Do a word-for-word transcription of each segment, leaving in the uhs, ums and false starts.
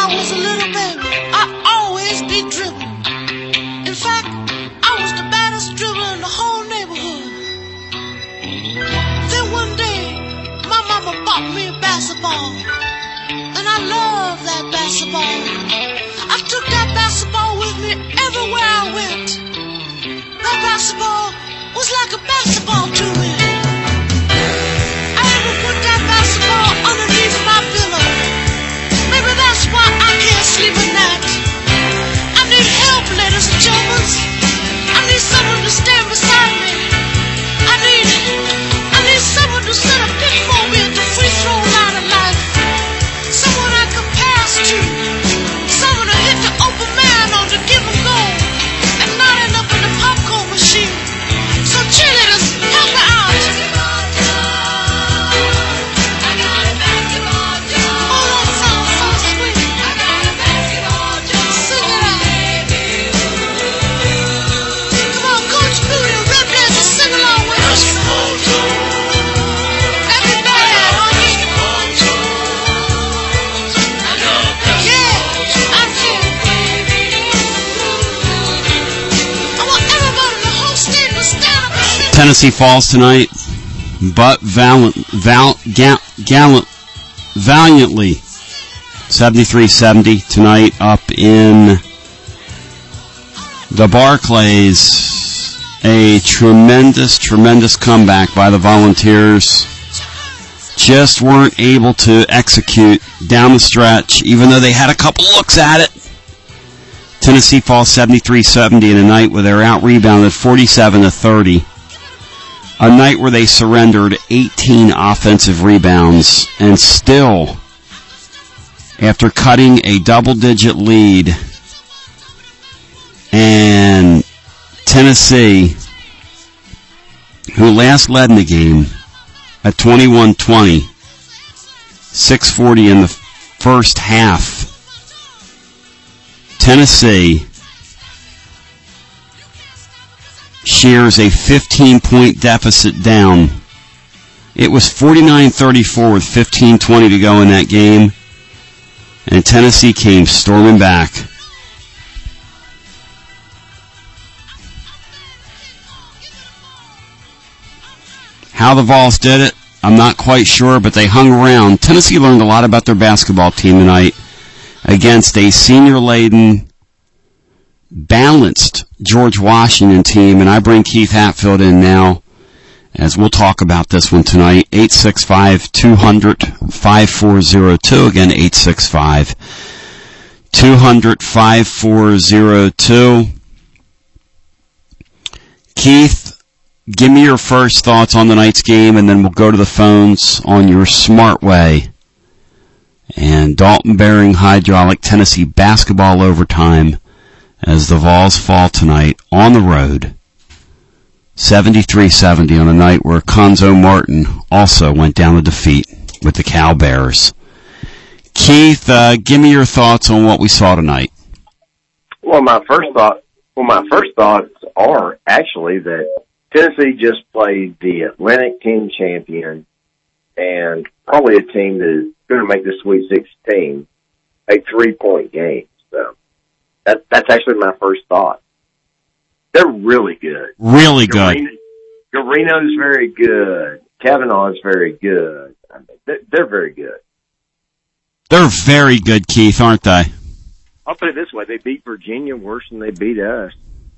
was a little baby, I'd always be dribbling. In fact, I was the baddest dribbler in the whole neighborhood. Then one day, my mama bought me a basketball. And I loved that basketball. I took that basketball with me everywhere I went. That basketball was like a basketball to me. I even put that basketball underneath my pillow. Maybe that's why I can't sleep at night. I need help, ladies and gentlemen. I need someone to stand beside me. I need, I need someone to set a pick for me at the free throw line of life. Someone I can pass to. Someone to hit the open man on the give and go. And not end up in the popcorn machine. So cheerleaders, help me out. I got a basketball job. Oh, that sounds so sweet. I got a basketball job. Sing it out. Come on, Coach Moody and Red Blazer, sing along with us. Everybody, honey. Yeah, I'm here. I want everybody in the whole state to stand up and sing. Tennessee falls tonight, but valiant, val, ga, gallant, valiantly, seventy-three seventy tonight up in the Barclays. A tremendous, tremendous comeback by the Volunteers. Just weren't able to execute down the stretch, even though they had a couple looks at it. Tennessee falls seventy-three seventy in a night where they're out-rebounded forty-seven to thirty. A night where they surrendered eighteen offensive rebounds, and still, after cutting a double-digit lead, and Tennessee, who last led in the game at twenty-one twenty, six forty in the first half, Tennessee shares a fifteen-point deficit down. It was forty-nine thirty-four with fifteen twenty to go in that game, and Tennessee came storming back. How the Vols did it, I'm not quite sure, but they hung around. Tennessee learned a lot about their basketball team tonight against a senior-laden, balanced George Washington team, and I bring Keith Hatfield in now as we'll talk about this one tonight. eight six five, two hundred, five four zero two. Again, eight six five, two hundred, five four zero two. Keith, give me your first thoughts on tonight's game, and then we'll go to the phones on your smart way. And Dalton Bearing Hydraulic, Tennessee basketball overtime as the Vols fall tonight on the road, seventy-three seventy on a night where Conzo Martin also went down to defeat with the Cal Bears. Keith, uh, give me your thoughts on what we saw tonight. Well, my first thought, well, my first thoughts are actually that Tennessee just played the Atlantic team champion and probably a team that is going to make the Sweet sixteen a three-point game. So that, that's actually my first thought. They're really good. Really good. Garino's very good. Kavanaugh's very good. I mean, they're, they're very good. They're very good, Keith, aren't they? I'll put it this way. They beat Virginia worse than they beat us.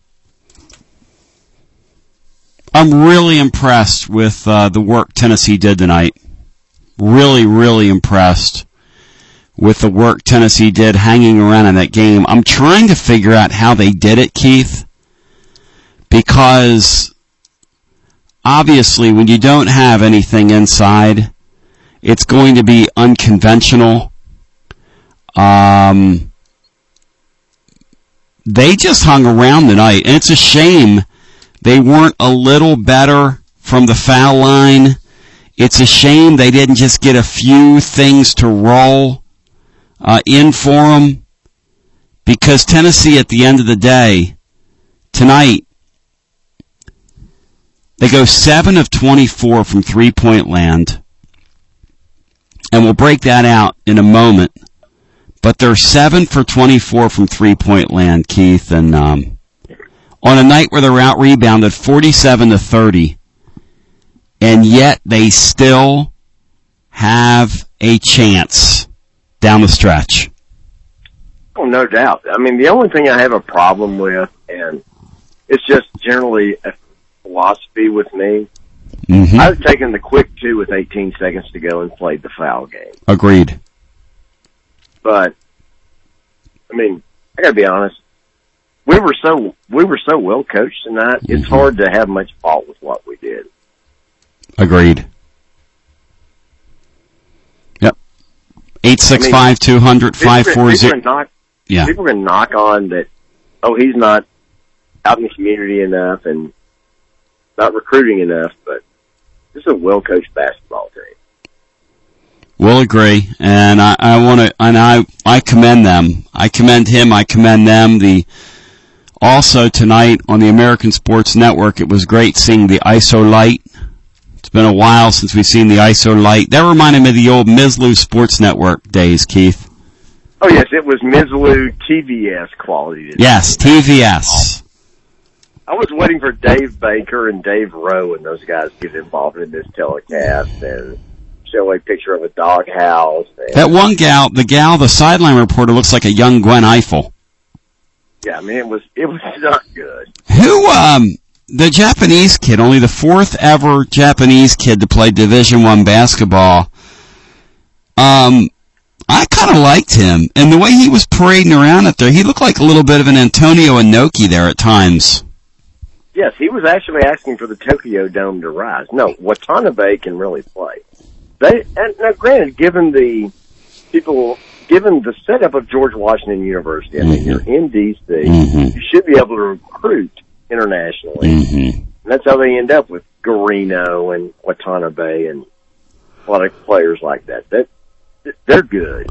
I'm really impressed with uh, the work Tennessee did tonight. Really, really impressed with the work Tennessee did hanging around in that game. I'm trying to figure out how they did it, Keith, because obviously when you don't have anything inside, it's going to be unconventional. Um, they just hung around tonight, and it's a shame they weren't a little better from the foul line. It's a shame they didn't just get a few things to roll uh, in for them, because Tennessee, at the end of the day, tonight, they go seven of twenty-four from three-point land, and we'll break that out in a moment. but they're seven for twenty-four from three-point land, Keith, and um, on a night where they're out-rebounded forty-seven to thirty, and yet they still have a chance down the stretch. Oh, no doubt. I mean, the only thing I have a problem with, and it's just generally a philosophy with me, Mm-hmm. I've taken the quick two with eighteen seconds to go and played the foul game. Agreed. But, I mean, I gotta be honest, we were so, we were so well coached tonight, mm-hmm. It's hard to have much fault with what we did. Agreed. Yep. eight six five, two hundred, five four zero. Yeah. People are going to knock on that, oh, he's not out in the community enough and not recruiting enough, but this is a well-coached basketball team. We'll agree, and I, I want to, and I, I commend them. I commend him. I commend them. The also tonight on the American Sports Network, it was great seeing the I S O light. It's been a while since we've seen the I S O light. That reminded me of the old Mizzlou Sports Network days, Keith. Oh yes, it was Mizzlou T V S quality. Yes, T V S. I was waiting for Dave Baker and Dave Rowe and those guys to get involved in this telecast and show a picture of a doghouse. That one gal, the gal, the sideline reporter, looks like a young Gwen Ifill. Yeah, I mean, it was, it was not good. Who, um, the Japanese kid, only the fourth ever Japanese kid to play Division One basketball, um, I kind of liked him. And the way he was parading around up there, he looked like a little bit of an Antonio Inoki there at times. Yes, he was actually asking for the Tokyo Dome to rise. No, Watanabe can really play. They, and now granted, given the people, given the setup of George Washington University, I mean, mm-hmm. you're in D C, mm-hmm. you should be able to recruit internationally. Mm-hmm. And that's how they end up with Garino and Watanabe and a lot of players like that. That they're good.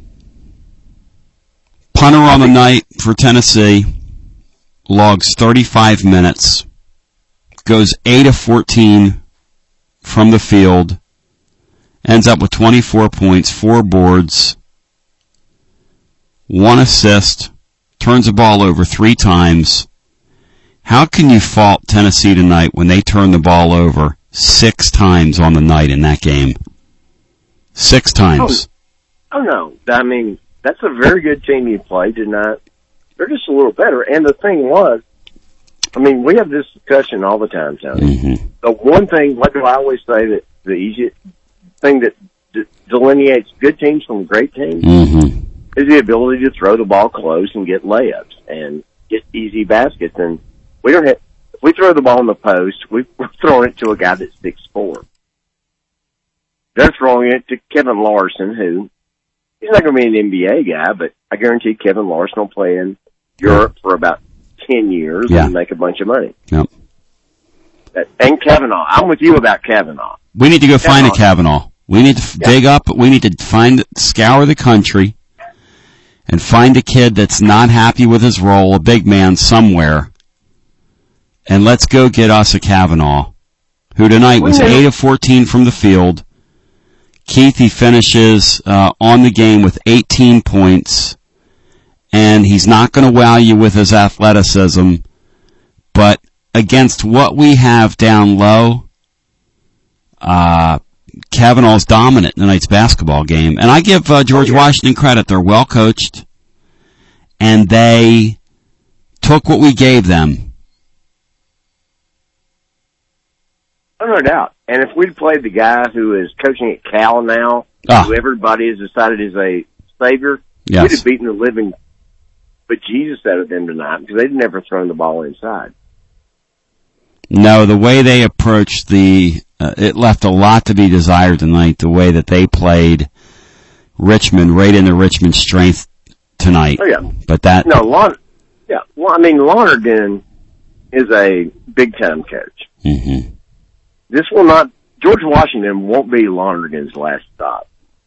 Punter on the night for Tennessee logs thirty-five minutes, goes eight of fourteen from the field, ends up with twenty-four points, four boards, one assist, turns the ball over three times. How can you fault Tennessee tonight when they turn the ball over six times on the night in that game? Six times. Oh, oh no. I mean, that's a very good team you played tonight. They're just a little better. And the thing was, I mean, we have this discussion all the time, Tony. Mm-hmm. The one thing, what do I always say, that the easiest thing that d- delineates good teams from great teams mm-hmm. is the ability to throw the ball close and get layups and get easy baskets. And we don't have, if we throw the ball in the post, we, we're throwing it to a guy that's six foot four. They're throwing it to Kevin Larson, who, he's not going to be an N B A guy, but I guarantee Kevin Larson will play in Europe for about ten years yeah. and make a bunch of money. Yep. And Kavanaugh. I'm with you about Kavanaugh. We need to go Kavanaugh. find a Kavanaugh. We need to yeah. dig up, we need to find, scour the country and find a kid that's not happy with his role, a big man somewhere, and let's go get us a Kavanaugh, who tonight was eight of fourteen from the field. Keith, he finishes uh, on the game with eighteen points. And he's not going to wow you with his athleticism, but against what we have down low, uh, Kavanaugh's dominant in tonight's basketball game. And I give uh, George oh, yeah. Washington credit. They're well coached, and they took what we gave them. Oh, no doubt. And if we'd played the guy who is coaching at Cal now, ah. who everybody has decided is a savior, yes. we'd have beaten the living but Jesus out of them tonight because they'd never thrown the ball inside. No, the way they approached the, uh, it left a lot to be desired tonight, the way that they played Richmond, right into Richmond's strength tonight. Oh, yeah. But that... No, Lon, yeah, well, I mean, Lonergan is a big-time coach. Mm-hmm. This will not, George Washington won't be Lonergan's last stop.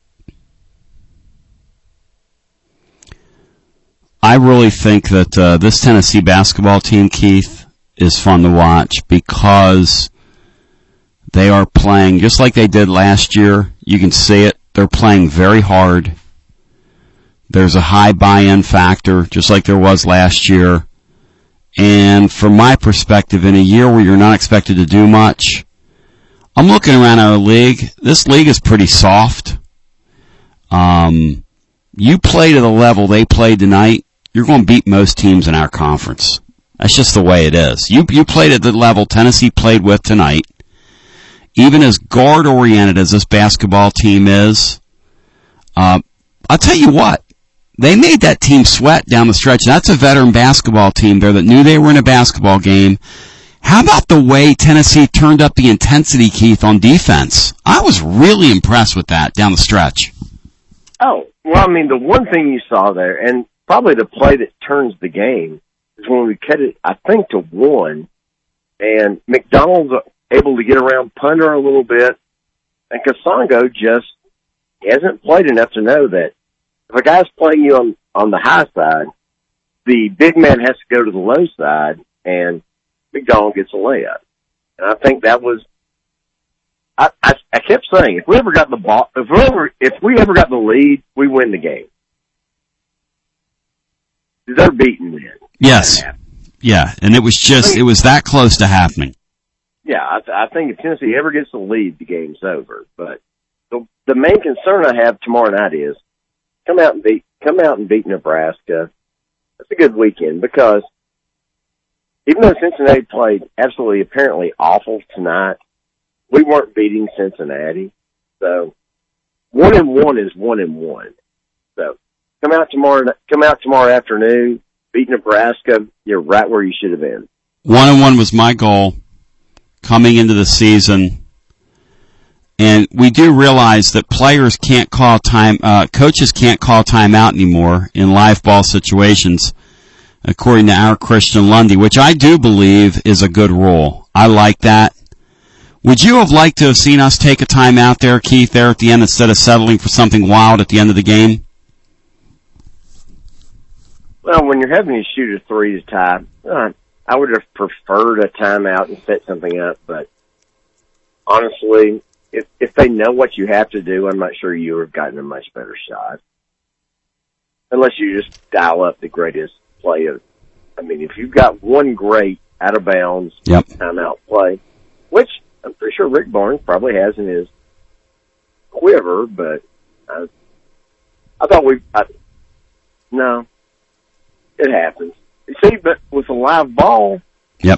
I really think that uh, this Tennessee basketball team, Keith, is fun to watch because they are playing just like they did last year. You can see it. They're playing very hard. There's a high buy-in factor, just like there was last year. And from my perspective, in a year where you're not expected to do much, I'm looking around our league. This league is pretty soft. Um, you play to the level they played tonight, you're going to beat most teams in our conference. That's just the way it is. You you played at the level Tennessee played with tonight. Even as guard-oriented as this basketball team is, uh, I'll tell you what, they made that team sweat down the stretch. That's a veteran basketball team there that knew they were in a basketball game. How about the way Tennessee turned up the intensity, Keith, on defense? I was really impressed with that down the stretch. Oh, well, I mean, the one thing you saw there, and probably the play that turns the game, is when we cut it, I think, to one, and McDonald's able to get around Punter a little bit, and Kasongo just hasn't played enough to know that if a guy's playing you on, on the high side, the big man has to go to the low side, and McDonald gets a layup. And I think that was, I, I, I kept saying, if we ever got the ball, if we ever, if we ever got the lead, we win the game. They're beaten then. Yes. Yeah, and it was just, it was that close to happening. Yeah, I, th- I think if Tennessee ever gets the lead, the game's over. But the, the main concern I have tomorrow night is come out and beat, come out and beat Nebraska. That's a good weekend because even though Cincinnati played absolutely apparently awful tonight, we weren't beating Cincinnati. So one and one is one and one. So come out tomorrow, come out tomorrow afternoon, beat Nebraska. You're right where you should have been. One and one was my goal coming into the season. And we do realize that players can't call time, uh, coaches can't call timeout anymore in live ball situations, according to our Christian Lundy, which I do believe is a good rule. I like that. Would you have liked to have seen us take a timeout there, Keith, there at the end instead of settling for something wild at the end of the game? Well, when you're having to shoot a three to tie, uh, I would have preferred a timeout and set something up, but honestly, if if they know what you have to do, I'm not sure you would have gotten a much better shot. Unless you just dial up the greatest play of, I mean, if you've got one great out of bounds yep. timeout play, which I'm pretty sure Rick Barnes probably has in his quiver, but I, I thought we, I, no, it happens. You see, but with a live ball. Yep.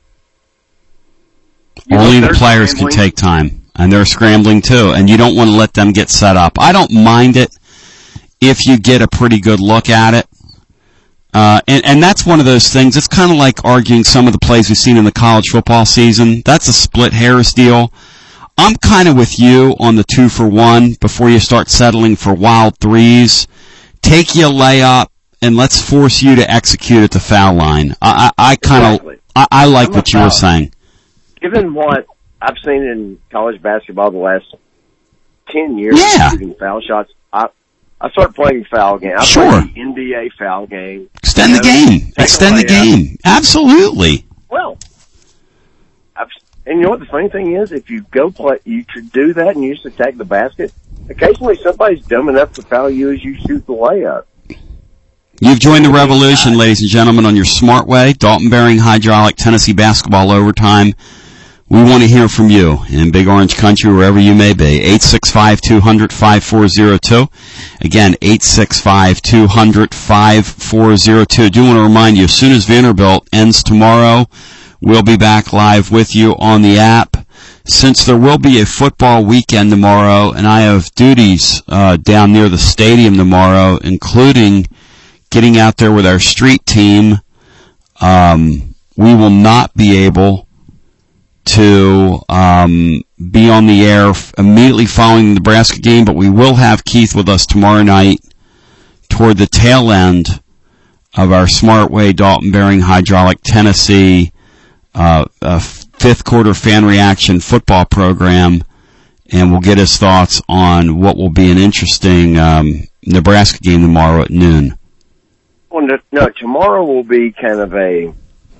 Only the players scrambling. Can take time, and they're scrambling too, and you don't want to let them get set up. I don't mind it if you get a pretty good look at it. Uh, and, and that's one of those things. It's kind of like arguing some of the plays we've seen in the college football season. That's a split hairs deal. I'm kind of with you on the two for one before you start settling for wild threes. Take you a layup, and let's force you to execute at the foul line. I, I, I kind of, exactly. I, I like I'm what you were saying. Given what I've seen in college basketball the last ten years, yeah. shooting foul shots, I, I started playing foul game. I sure. played the N B A foul game. Extend you know, the game. Extend the game. Absolutely. Well, I've, and you know what the funny thing is? If you go play, you could do that and you just attack the basket. Occasionally, somebody's dumb enough to foul you as you shoot the layup. You've joined the revolution, ladies and gentlemen, on your smart way. Dalton Bearing Hydraulic, Tennessee basketball overtime. We want to hear from you in Big Orange Country, wherever you may be. eight six five, two hundred, five four zero two. Again, eight six five, two hundred, five four zero two. I do want to remind you, as soon as Vanderbilt ends tomorrow, we'll be back live with you on the app. Since there will be a football weekend tomorrow, and I have duties uh, down near the stadium tomorrow, including getting out there with our street team, um, we will not be able to um, be on the air f- immediately following the Nebraska game, but we will have Keith with us tomorrow night toward the tail end of our Smart Way Dalton Bearing Hydraulic Tennessee uh, uh, fifth quarter fan reaction football program, and we'll get his thoughts on what will be an interesting um, Nebraska game tomorrow at noon. Well, no, no, tomorrow will be kind of a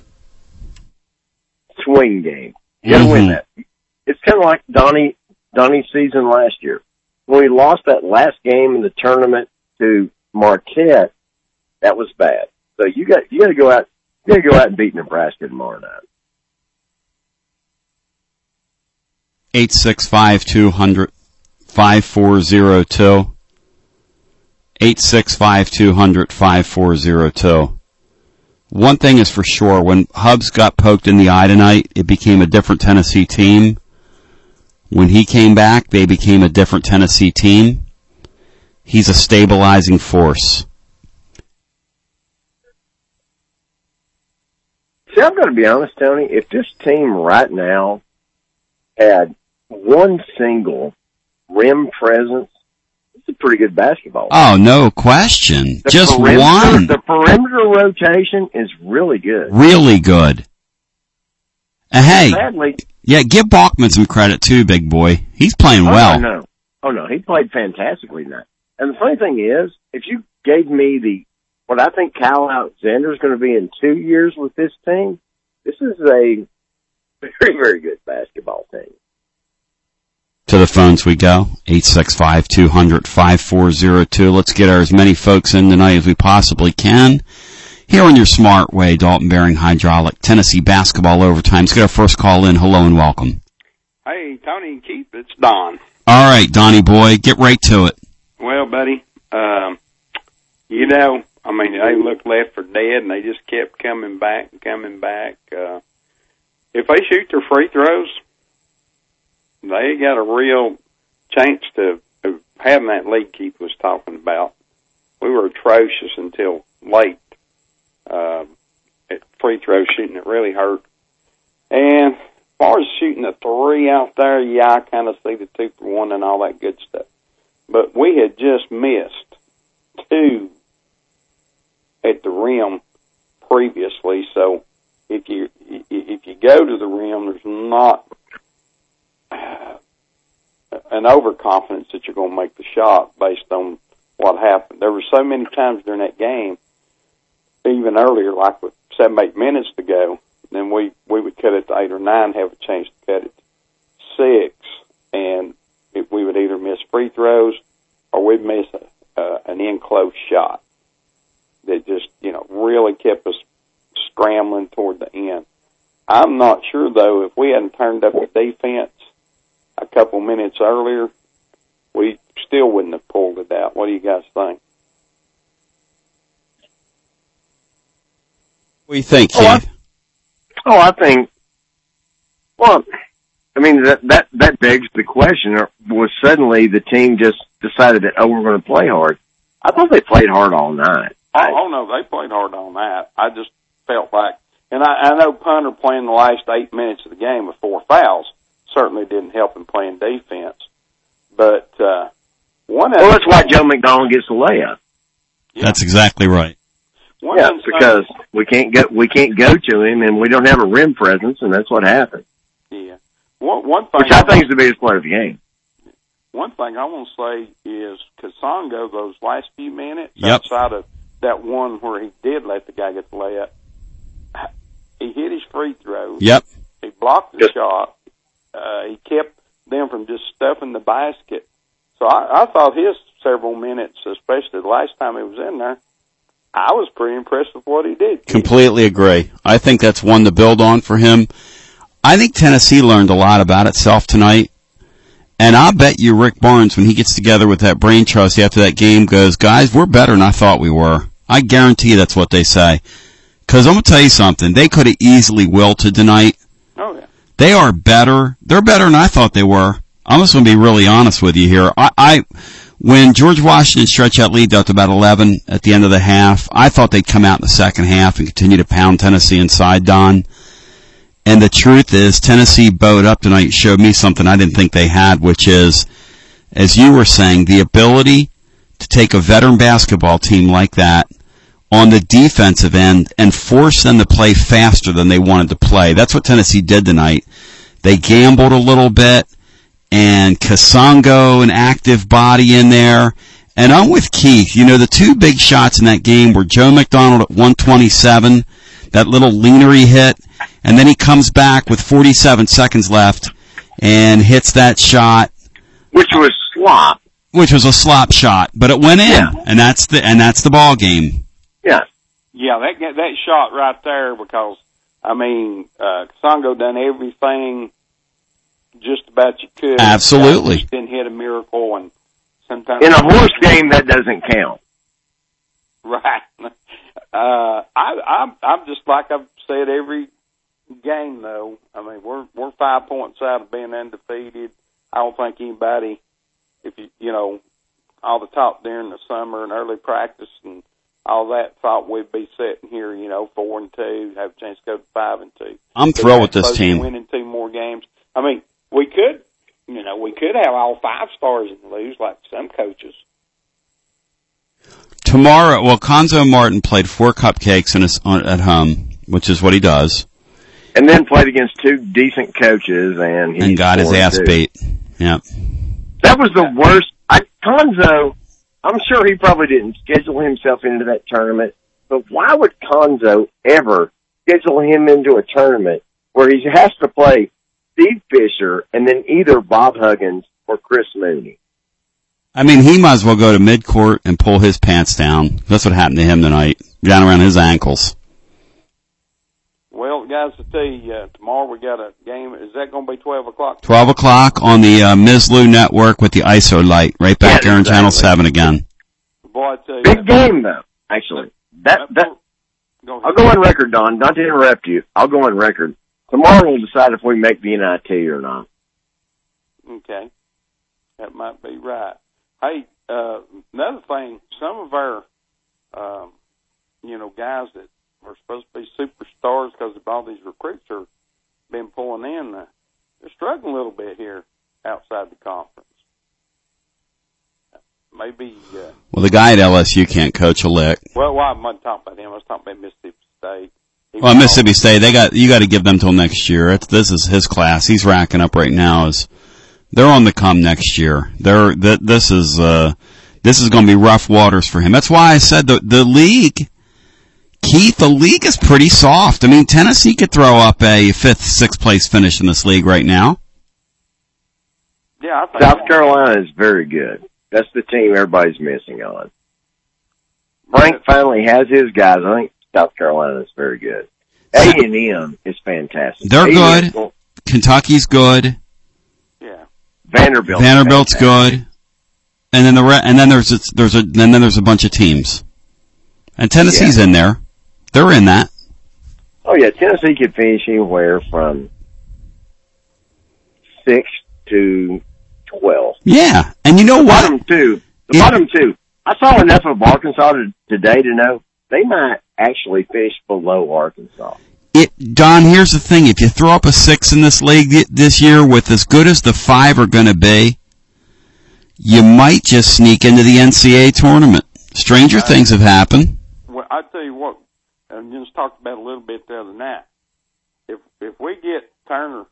swing game. You gotta mm-hmm. win that. It's kind of like Donnie, Donnie's season last year. When we lost that last game in the tournament to Marquette, that was bad. So you got you got to go out you got to go out and beat Nebraska tomorrow night. Eight six five two hundred five four zero two. Eight six five two hundred five four zero two. One thing is for sure: when Hubbs got poked in the eye tonight, it became a different Tennessee team. When he came back, they became a different Tennessee team. He's a stabilizing force. See, I'm going to be honest, Tony. If this team right now had one single rim presence, it's a pretty good basketball team. Oh, no question. The Just perimeter, one. The perimeter rotation is really good. Really good. And hey, Sadly, yeah, give Balkman some credit too, big boy. He's playing well. Oh, no. Oh, no. He played fantastically tonight. And the funny thing is, if you gave me the what I think Kyle Alexander is going to be in two years with this team, this is a very, very good basketball team. To the phones we go. eight six five two hundred five four zero two. Let's get our, as many folks in tonight as we possibly can. Here on your smart way, Dalton Bearing Hydraulic, Tennessee basketball overtime. Let's get our first call in. Hello and welcome. Hey, Tony and Keith, it's Don. All right, Donnie boy, get right to it. Well, buddy, um, you know, I mean, they looked left for dead, and they just kept coming back and coming back. Uh, if they shoot their free throws, they got a real chance to, of having that lead Keith was talking about. We were atrocious until late. Uh, at free throw shooting, it really hurt. And as far as shooting the three out there, yeah, I kind of see the two for one and all that good stuff. But we had just missed two at the rim previously, so if you if you go to the rim, there's not uh, an overconfidence that you're going to make the shot based on what happened. There were so many times during that game, even earlier, like with seven, eight minutes to go, then we, we would cut it to eight or nine, have a chance to cut it to six, and if we would either miss free throws or we'd miss a, uh, an in-close shot that just, you know, really kept us scrambling toward the end. I'm not sure, though, if we hadn't turned up the defense a couple minutes earlier, we still wouldn't have pulled it out. What do you guys think? What do you think, Keith? Oh, I, oh, I think, well, I mean, that, that, that begs the question, was suddenly the team just decided that, oh, we're going to play hard? I thought they played hard all night. Oh, oh, no, they played hard all night. I just felt like, and I, I know Punter playing the last eight minutes of the game with four fouls certainly didn't help him playing defense. But, uh, one Well, that's why Joe McDonald gets the layup. Yeah. That's exactly right. One yeah, because we can't go, we can't go to him, and we don't have a rim presence, and that's what happened. Yeah. One, one thing Which I think is the biggest player of the game. One thing I want to say is Kasongo, those last few minutes, yep. outside of that one where he did let the guy get the layup, he hit his free throws. Yep. He blocked the shot. Uh, he kept them from just stuffing the basket. So I, I thought his several minutes, especially the last time he was in there, I was pretty impressed with what he did. Completely agree. I think that's one to build on for him. I think Tennessee learned a lot about itself tonight. And I'll bet you Rick Barnes, when he gets together with that brain trust after that game, goes, guys, we're better than I thought we were. I guarantee that's what they say. Because I'm going to tell you something. They could have easily wilted tonight. Oh, yeah. They are better. They're better than I thought they were. I'm just going to be really honest with you here. I, I When George Washington stretched that lead out to about eleven at the end of the half, I thought they'd come out in the second half and continue to pound Tennessee inside, Don. And the truth is, Tennessee bowed up tonight showed me something I didn't think they had, which is, as you were saying, the ability to take a veteran basketball team like that on the defensive end and force them to play faster than they wanted to play. That's what Tennessee did tonight. They gambled a little bit, and Kasongo, an active body in there. And I'm with Keith. You know, the two big shots in that game were Joe McDonald at one twenty-seven, that little leaner he hit, and then he comes back with forty-seven seconds left and hits that shot. Which was slop. which was a slop shot, but it went in, Yeah. and that's the and that's the ball game. Yeah. Yeah, that that shot right there, because I mean, uh, Songo done everything just about you could. Absolutely. Just didn't hit a miracle, and sometimes In a horse game, that doesn't count. right. Uh, I, I'm I'm just like I've said every game though. I mean, we're we're five points out of being undefeated. I don't think anybody, if you you know, all the talk during the summer and early practice and all that, thought we'd be sitting here, you know, four and two, have a chance to go to five and two. I'm But thrilled with that's this supposed to team. Winning two more games. I mean, we could, you know, we could have all five stars and lose like some coaches. Tomorrow, well, Conzo Martin played four cupcakes in his, on, at home, which is what he does, And then played against two decent coaches, and he and got his scored ass two. beat. Yeah. That was the worst. I, Conzo, I'm sure he probably didn't schedule himself into that tournament, but why would Conzo ever schedule him into a tournament where he has to play Steve Fisher and then either Bob Huggins or Chris Mooney? I mean, he might as well go to midcourt and pull his pants down. That's what happened to him tonight, down around his ankles. Well, guys, to tell you, uh, tomorrow we got a game. Is that going to be twelve o'clock? twelve o'clock on the uh, Mizlu Network with the I S O light, right back Yeah, there on Channel exactly. seven again. Boy, I tell you, Big game, though, actually. That, that, Go ahead. I'll go on record, Don, not to interrupt you. I'll go on record. Tomorrow we'll decide if we make the N I T or not. Okay. That might be right. Hey, uh, another thing, some of our, um, you know, guys that are supposed to be superstars because of all these recruits are been pulling in, uh, they're struggling a little bit here outside the conference. Maybe, uh, Well, the guy at L S U can't coach a lick. well, well, I wasn't talking about him. I was talking about Mississippi State. He Well, was Mississippi State, they got you got to give them till next year. It's, this is his class. He's racking up right now. Is they're on the come next year. They're th- this is uh, this is going to be rough waters for him. That's why I said the the league, Keith. The league is pretty soft. I mean, Tennessee could throw up a fifth, sixth place finish in this league right now. Yeah, I think South Carolina is very good. That's the team everybody's missing on. Frank finally has his guys. I think South Carolina is very good. A and M is fantastic. They're A and M good. Kentucky's good. Yeah. Vanderbilt. Vanderbilt's good. And then the re- and then there's a, there's a and then there's a bunch of teams. And Tennessee's in there. They're in that. Oh yeah, Tennessee could finish anywhere from six to twelve. Yeah. And you know The what? bottom two. The It- bottom two. I saw enough of Arkansas to, today to know they might actually finish below Arkansas. It, Don, here's the thing. If you throw up a six in this league th- this year with as good as the five are going to be, you might just sneak into the N C A A tournament. Stranger things have happened. Well, I tell you what, and just talked about it a little bit the other night. If if we get Turner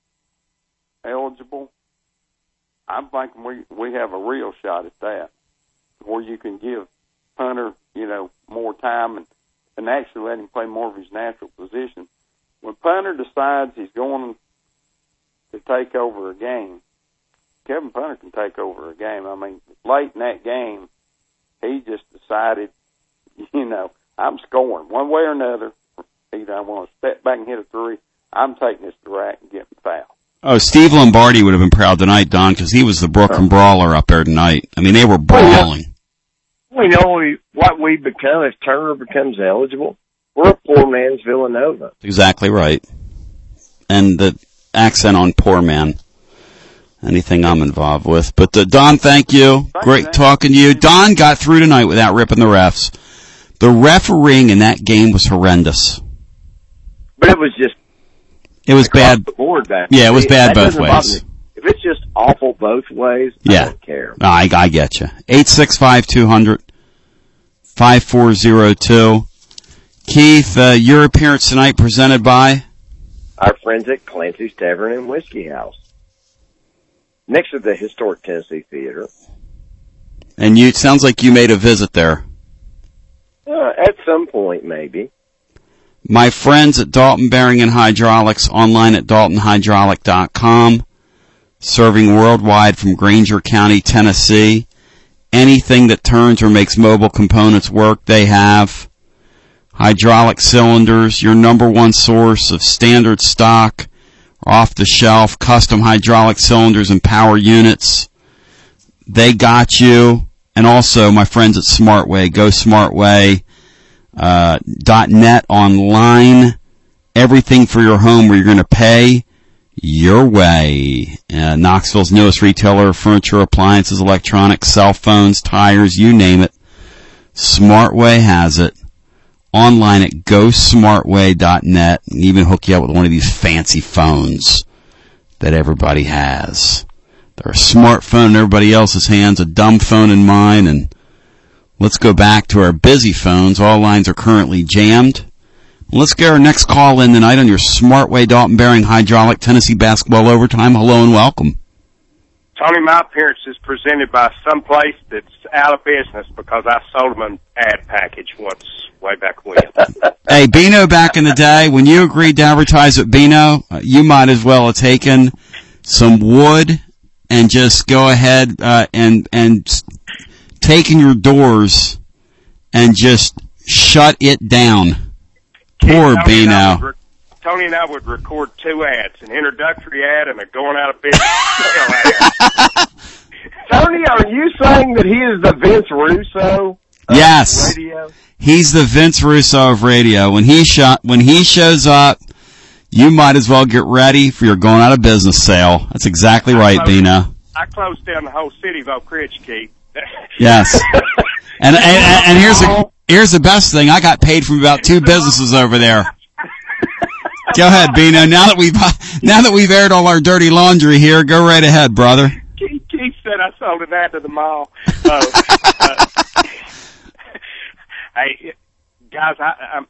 eligible, I'm thinking we we have a real shot at that, where you can give Hunter, you know, more time and and actually let him play more of his natural position. When Punter decides he's going to take over a game, Kevin Punter can take over a game. I mean, late in that game, he just decided, you know, I'm scoring one way or another. Either I want to step back and hit a three, I'm taking this to rack and getting fouled. Oh, Steve Lombardi would have been proud tonight, Don, because he was the Brooklyn Brawler up there tonight. I mean, they were brawling. We know we, what we become if Turner becomes eligible. We're a poor man's Villanova. Exactly right. And the accent on poor man. Anything I'm involved with. But uh, Don, thank you. Thank Great you. talking to you. Don got through tonight without ripping the refs. The refereeing in that game was horrendous. But it was just It was across bad. the board back. Yeah, it was bad That both doesn't bother ways. me. If it's just awful both ways, Yeah. I don't care. I, I get you. eight six five, two hundred, five four zero two. Keith, uh, your appearance tonight presented by? Our friends at Clancy's Tavern and Whiskey House, next to the historic Tennessee Theater. And you, it sounds like you made a visit there. Uh, at some point, maybe. My friends at Dalton Bearing and Hydraulics, online at dalton hydraulic dot com, serving worldwide from Granger County, Tennessee. anything that turns or makes mobile components work, they have. Hydraulic cylinders, your number one source of standard stock, off-the-shelf, custom hydraulic cylinders and power units. They got you. And also, my friends at Smartway, go Smartway uh, dot net online. Everything for your home where you're going to pay your way. Uh, Knoxville's newest retailer of furniture, appliances, electronics, cell phones, tires, you name it. Smartway has it. Online at go smartway dot net, and even hook you up with one of these fancy phones that everybody has. They're a smartphone in everybody else's hands, a dumb phone in mine, and let's go back to our busy phones. All lines are currently jammed. Let's get our next call in tonight on your Smartway Dalton Bearing Hydraulic Tennessee Basketball Overtime. Hello and welcome. Tony, my appearance is presented by some place that's out of business because I sold them an ad package once, way back when. Hey, Beano, back in the day, when you agreed to advertise at Beano, uh, you might as well have taken some wood and just go ahead uh, and and taken your doors and just shut it down. Poor Tony Beano. And I would re- Tony and I would record two ads, an introductory ad and a going out of business ad. Tony, are you saying that he is the Vince Russo of Yes. radio? He's the Vince Russo of radio. When he shot, when he shows up, you might as well get ready for your going out of business sale. That's exactly right, closed, Beano. I closed down the whole city of Oak Ridge, Keith. Yes. And, and and here's the here's the best thing. I got paid from about two businesses over there. Go ahead, Beano. Now that we've now that we've aired all our dirty laundry here, go right ahead, brother. Keith, Keith said I sold an ad to the mall. Uh, uh, hey, guys, I, I'm,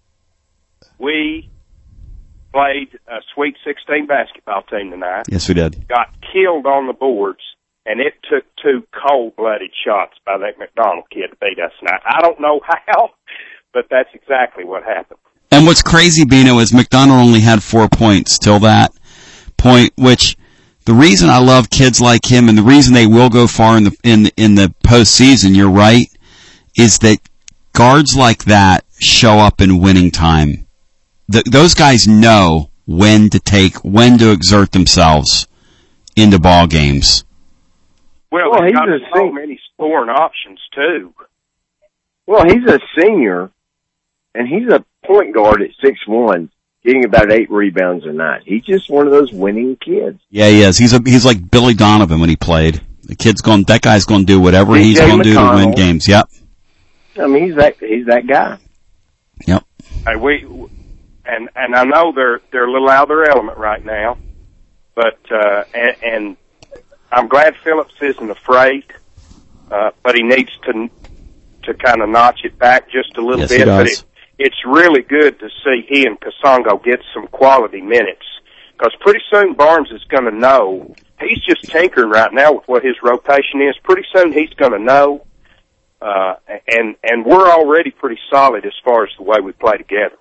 we played a Sweet sixteen basketball team tonight. Yes, we did. Got killed on the boards, and it took two cold-blooded shots by that McDonald kid to beat us tonight. I don't know how, but that's exactly what happened. And what's crazy, Beano, is McDonald only had four points till that point, which the reason I love kids like him and the reason they will go far in the in in the postseason, you're right, is that guards like that show up in winning time. The, those guys know when to take, when to exert themselves into ball games. Well, Well, he's he's got a so sen- many scoring options, too. Well, he's a senior, and he's a point guard at six one, getting about eight rebounds a night. He's just one of those winning kids. Yeah, he is. He's a, he's like Billy Donovan when he played. The kid's going, that guy's going to do whatever D J he's going to do to win McConnell. games. Yep. I mean, he's that he's that guy. Yep. Hey, we and and I know they're they're a little out of their element right now, but uh, and, and I'm glad Phillips isn't afraid, uh, but he needs to to kind of notch it back just a little Yes, he bit. But does. it, it's really good to see he and Kasongo get some quality minutes because pretty soon Barnes is going to know. He's just tinkering right now with what his rotation is. Pretty soon he's going to know, uh, and and we're already pretty solid as far as the way we play together.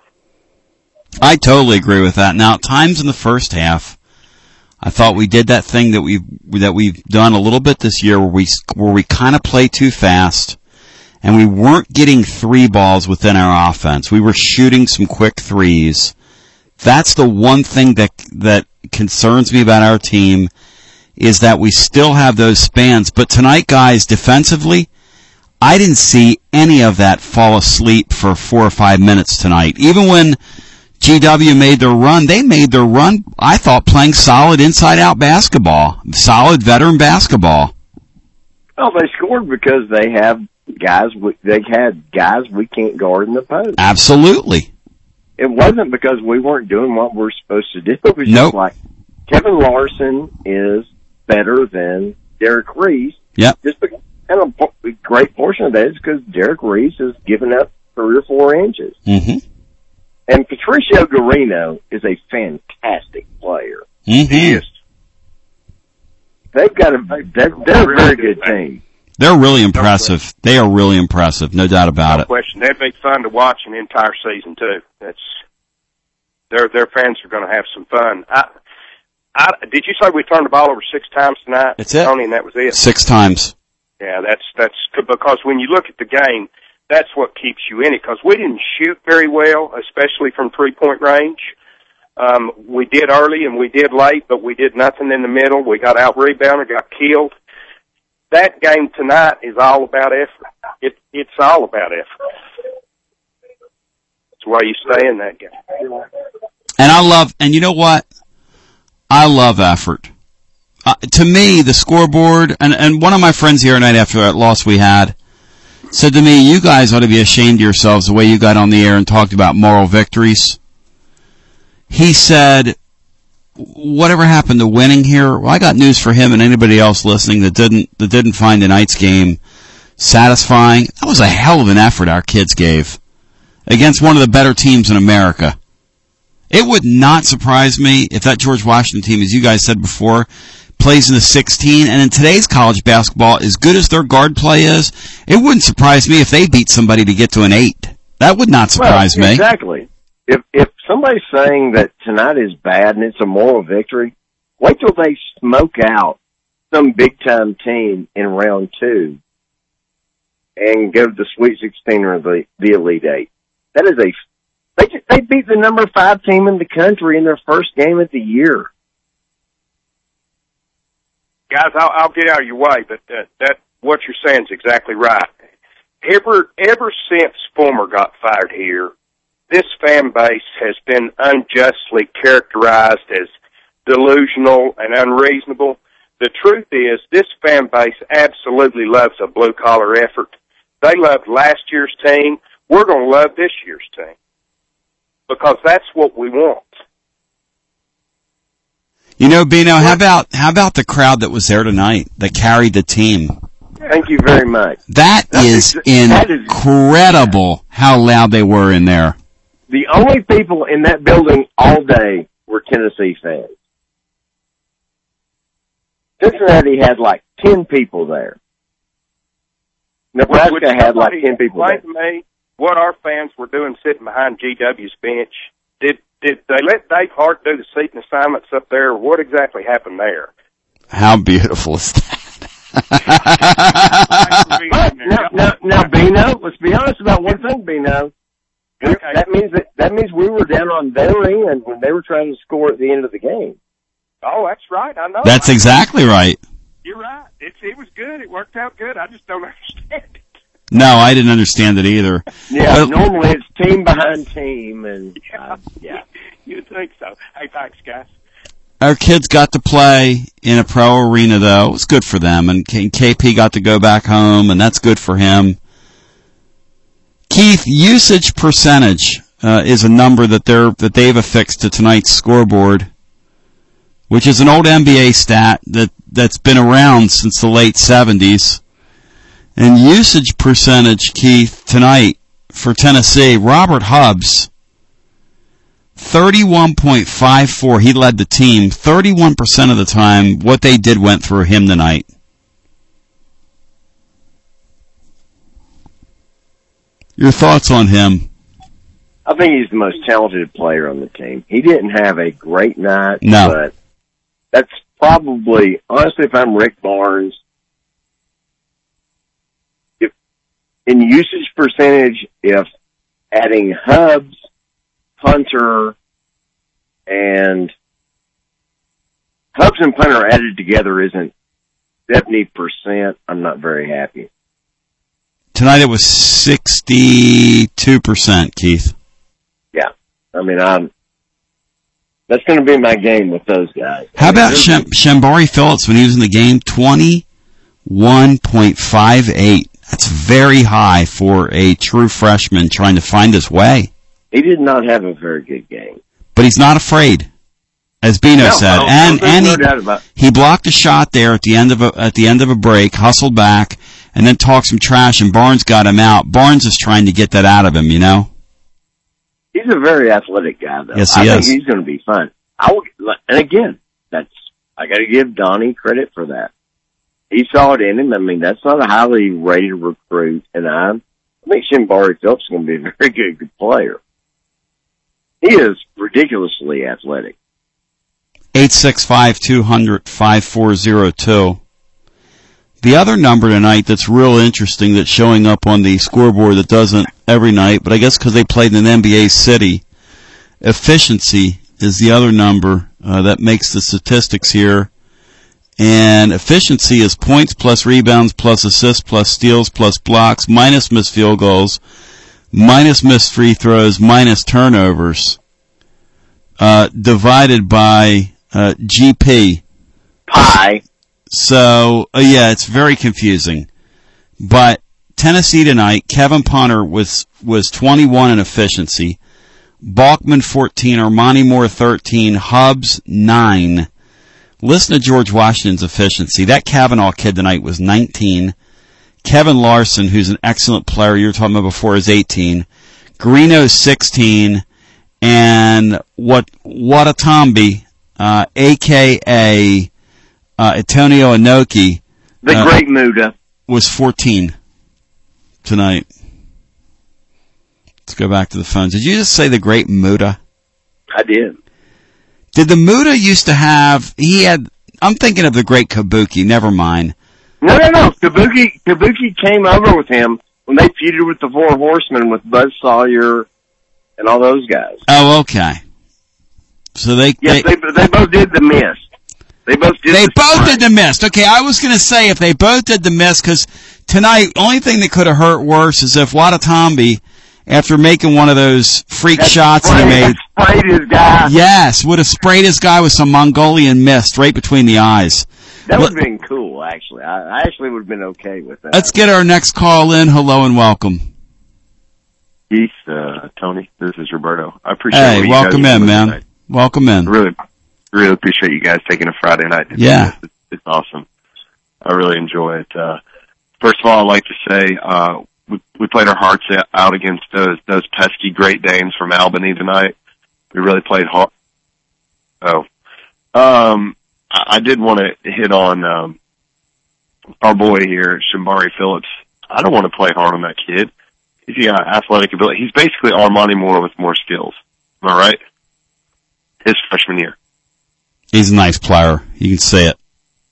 I totally agree with that. Now, at times in the first half, I thought we did that thing that we've that we've done a little bit this year, where we where we kind of play too fast, and we weren't getting three balls within our offense. We were shooting some quick threes. That's the one thing that that concerns me about our team, is that we still have those spans. But tonight, guys, defensively, I didn't see any of that fall asleep for four or five minutes tonight. Even when G W made their run, they made their run, I thought, playing solid inside-out basketball, solid veteran basketball. Well, they scored because they have guys. We, they had guys we can't guard in the post. Absolutely. It wasn't because we weren't doing what we're supposed to do. It was Nope. just like Kevin Larson is better than Derek Reese. Yep. Just because, and a po- a great portion of that is because Derek Reese has given up three or four inches. Mm-hmm. And Patricio Garino is a fantastic player. Mm-hmm. He is. They've got a they're, they're a very good team. They're really impressive. They are really impressive, no doubt about No it. question. That'd be fun to watch an entire season too. That's their their fans are going to have some fun. I, I, did you say we turned the ball over six times tonight, That's it. Tony? And that was it. Six times. Yeah, that's that's good, because when you look at the game, that's what keeps you in it, because we didn't shoot very well, especially from three-point range. Um, we did early and we did late, but we did nothing in the middle. We got out-rebounded, got killed. That game tonight is all about effort. It, it's all about effort. That's why you stay in that game. And I love, and you know what? I love effort. Uh, to me, the scoreboard, and, and one of my friends here tonight after that loss we had said to me, you guys ought to be ashamed of yourselves the way you got on the air and talked about moral victories. He said, whatever happened to winning here? Well, I got news for him and anybody else listening that didn't, that didn't find tonight's game satisfying. That was a hell of an effort our kids gave against one of the better teams in America. It would not surprise me if that George Washington team, as you guys said before, plays in the sixteen, and in today's college basketball, as good as their guard play is, it wouldn't surprise me if they beat somebody to get to an eight. That would not surprise well, me. Exactly. If if somebody's saying that tonight is bad and it's a moral victory, wait till they smoke out some big-time team in round two and go to the Sweet sixteen or the, the Elite Eight. That is a they they beat the number five team in the country in their first game of the year. Guys, I'll, I'll get out of your way, but uh, that what you're saying is exactly right. Ever ever since Fulmer got fired here, this fan base has been unjustly characterized as delusional and unreasonable. The truth is, this fan base absolutely loves a blue-collar effort. They loved last year's team. We're going to love this year's team because that's what we want. You know, Bino, how about how about the crowd that was there tonight that carried the team? Thank you very much. That That's is ex- that is- incredible how loud they were in there. The only people in that building all day were Tennessee fans. Cincinnati had like ten people there. Nebraska Would had like somebody ten people there. explain to me what our fans were doing sitting behind G W's bench? Did did they let Dave Hart do the seating assignments up there? What exactly happened there? How beautiful is that? But now, now, now, Bino, let's be honest about one thing, Bino. Okay. That means that that means we were down on their end when they were trying to score at the end of the game. Oh, that's right. I know. That's exactly right. You're right. It's, it was good. It worked out good. I just don't understand it. No, I didn't understand it either. Yeah, But- normally it's team behind team, and uh, yeah. You'd think so. Hey, thanks, guys. Our kids got to play in a pro arena, though. It was good for them, and K- KP got to go back home, and that's good for him. Keith, usage percentage uh, is a number that they're that they've affixed to tonight's scoreboard, which is an old N B A stat that that's been around since the late seventies. And usage percentage, Keith, tonight for Tennessee, Robert Hubbs, thirty-one point five four. He led the team. thirty-one percent of the time, what they did went through him tonight. Your thoughts on him? I think he's the most talented player on the team. He didn't have a great night, No. but that's probably, honestly, if I'm Rick Barnes, if in usage percentage, if adding Hubbs, Hunter, and Hubbs and Punter added together isn't seventy percent, I'm not very happy. Tonight it was sixty-two percent, Keith. Yeah. I mean, I'm, that's going to be my game with those guys. How I mean, about there's- Shem- Shambari Phillips when he was in the game? twenty-one point five eight. That's very high for a true freshman trying to find his way. He did not have a very good game. But he's not afraid, as Bino No, said. no, and there's and no he, doubt about it. he blocked a shot there at the end of a at the end of a break, hustled back, and then talked some trash, and Barnes got him out. Barnes is trying to get that out of him, you know? He's a very athletic guy, though. Yes, he I is. think he's going to be fun. I will, and again, that's I got to give Donnie credit for that. He saw it in him. I mean, that's not a highly rated recruit, and I, I think Shambari Phillips is going to be a very good, good player. He is ridiculously athletic. eight six five, two hundred, five four zero two. The other number tonight that's real interesting that's showing up on the scoreboard that doesn't every night, but I guess because they played in an N B A city, efficiency is the other number uh, that makes the statistics here. And efficiency is points plus rebounds plus assists plus steals plus blocks minus missed field goals minus missed free throws minus turnovers uh, divided by uh, G P. Pi. So, uh, yeah, it's very confusing. But Tennessee tonight, Kevin Punter was was twenty-one in efficiency, Balkman fourteen, Armani Moore thirteen, Hubbs nine. Listen to George Washington's efficiency. That Kavanaugh kid tonight was nineteen. Kevin Larson, who's an excellent player you were talking about before, is eighteen. Greeno's sixteen. And what Watatambi, uh, a k a. Uh, Antonio Inoki, The uh, Great Muda, was fourteen tonight. Let's go back to the phones. Did you just say the Great Muda? I did. Did the Muda used to have, he had, I'm thinking of the Great Kabuki, never mind. No, no, no. Kabuki, Kabuki came over with him when they feuded with the Four Horsemen with Buzz Sawyer and all those guys. Oh, okay. So they, Yes, they, they, they both did the Mist. They both did They the both strike. did the mist. Okay, I was going to say if they both did the mist, because tonight, only thing that could have hurt worse is if Watatambi, after making one of those freak That shots that he sprayed- made, that sprayed his guy. yes, would have sprayed his guy with some Mongolian mist right between the eyes. That would have Let- been cool, actually. I, I actually would have been okay with that. Let's get our next call in. Hello and welcome. Keith, uh, Tony, this is Roberto. I appreciate Hey, what you welcome guys are in, doing man. tonight. Welcome in. Really, really appreciate you guys taking a Friday night. to do Yeah. this. It's, it's awesome. I really enjoy it. Uh, first of all, I'd like to say, uh, we, we played our hearts out against those, those pesky Great Danes from Albany tonight. We really played hard. Oh, um, I, I did want to hit on, um, our boy here, Shambari Phillips. I don't want to play hard on that kid. He's got athletic ability. He's basically Armani Moore with more skills. Am I right? His freshman year. He's a nice player. You can say it.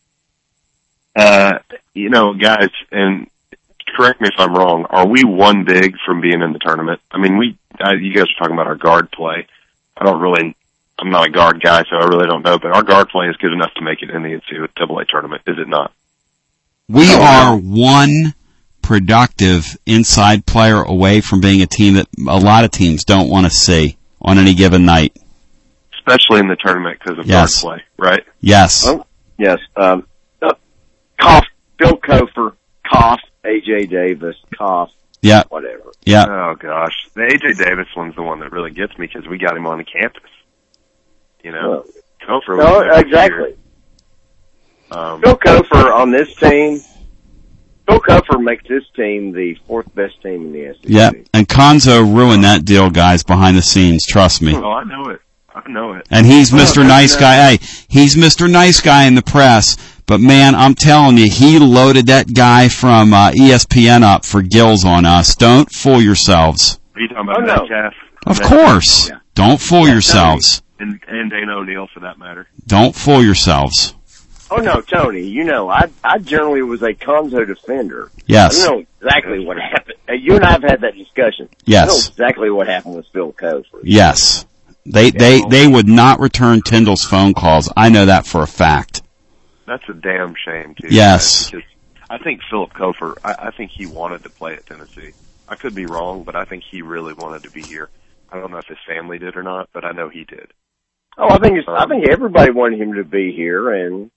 Uh, you know, guys, and correct me if I'm wrong, are we one big from being in the tournament? I mean, we, uh, you guys are talking about our guard play. I don't really, I'm not a guard guy, so I really don't know, but our guard play is good enough to make it in the N C double A tournament, is it not? We Oh, are wow. one productive inside player away from being a team that a lot of teams don't want to see on any given night. Especially in the tournament because of Yes. guard play, right? Yes. Oh, yes. Um, uh, cough, Phil Kofer, cough, A J Davis, cough, Yeah. whatever. Yeah. Oh gosh, the A J Davis one's the one that really gets me because we got him on the campus. You know, Kofor was No, there for exactly. years. Um, Phil Kofer on this team, Phil Kofer makes this team the fourth best team in the S E C. Yeah. And Konzo ruined that deal, guys, behind the scenes. Trust me. oh, I know it. I know it. And he's Oh, Mister that's Nice nice. Guy. Hey, he's Mister Nice Guy in the press. But man, I'm telling you, he loaded that guy from uh, E S P N up for gills on us. Don't fool yourselves. Are you talking about Oh, no. Metcalf? Of Metcalf? course. Yeah. Don't fool Yeah, yourselves. And, and Dana O'Neal for that matter. Don't fool yourselves. Oh no, Tony, you know, I I generally was a Konzo defender. Yes. I know exactly what happened. Uh, You and I have had that discussion. Yes. I know exactly what happened with Phil Kofer. Yes. They, they, they would not return Tyndall's phone calls. I know that for a fact. That's a damn shame, too. Yes. guys, because I think Philip Kofer, I, I think he wanted to play at Tennessee. I could be wrong, but I think he really wanted to be here. I don't know if his family did or not, but I know he did. Oh, I think it's, I think everybody wanted him to be here, and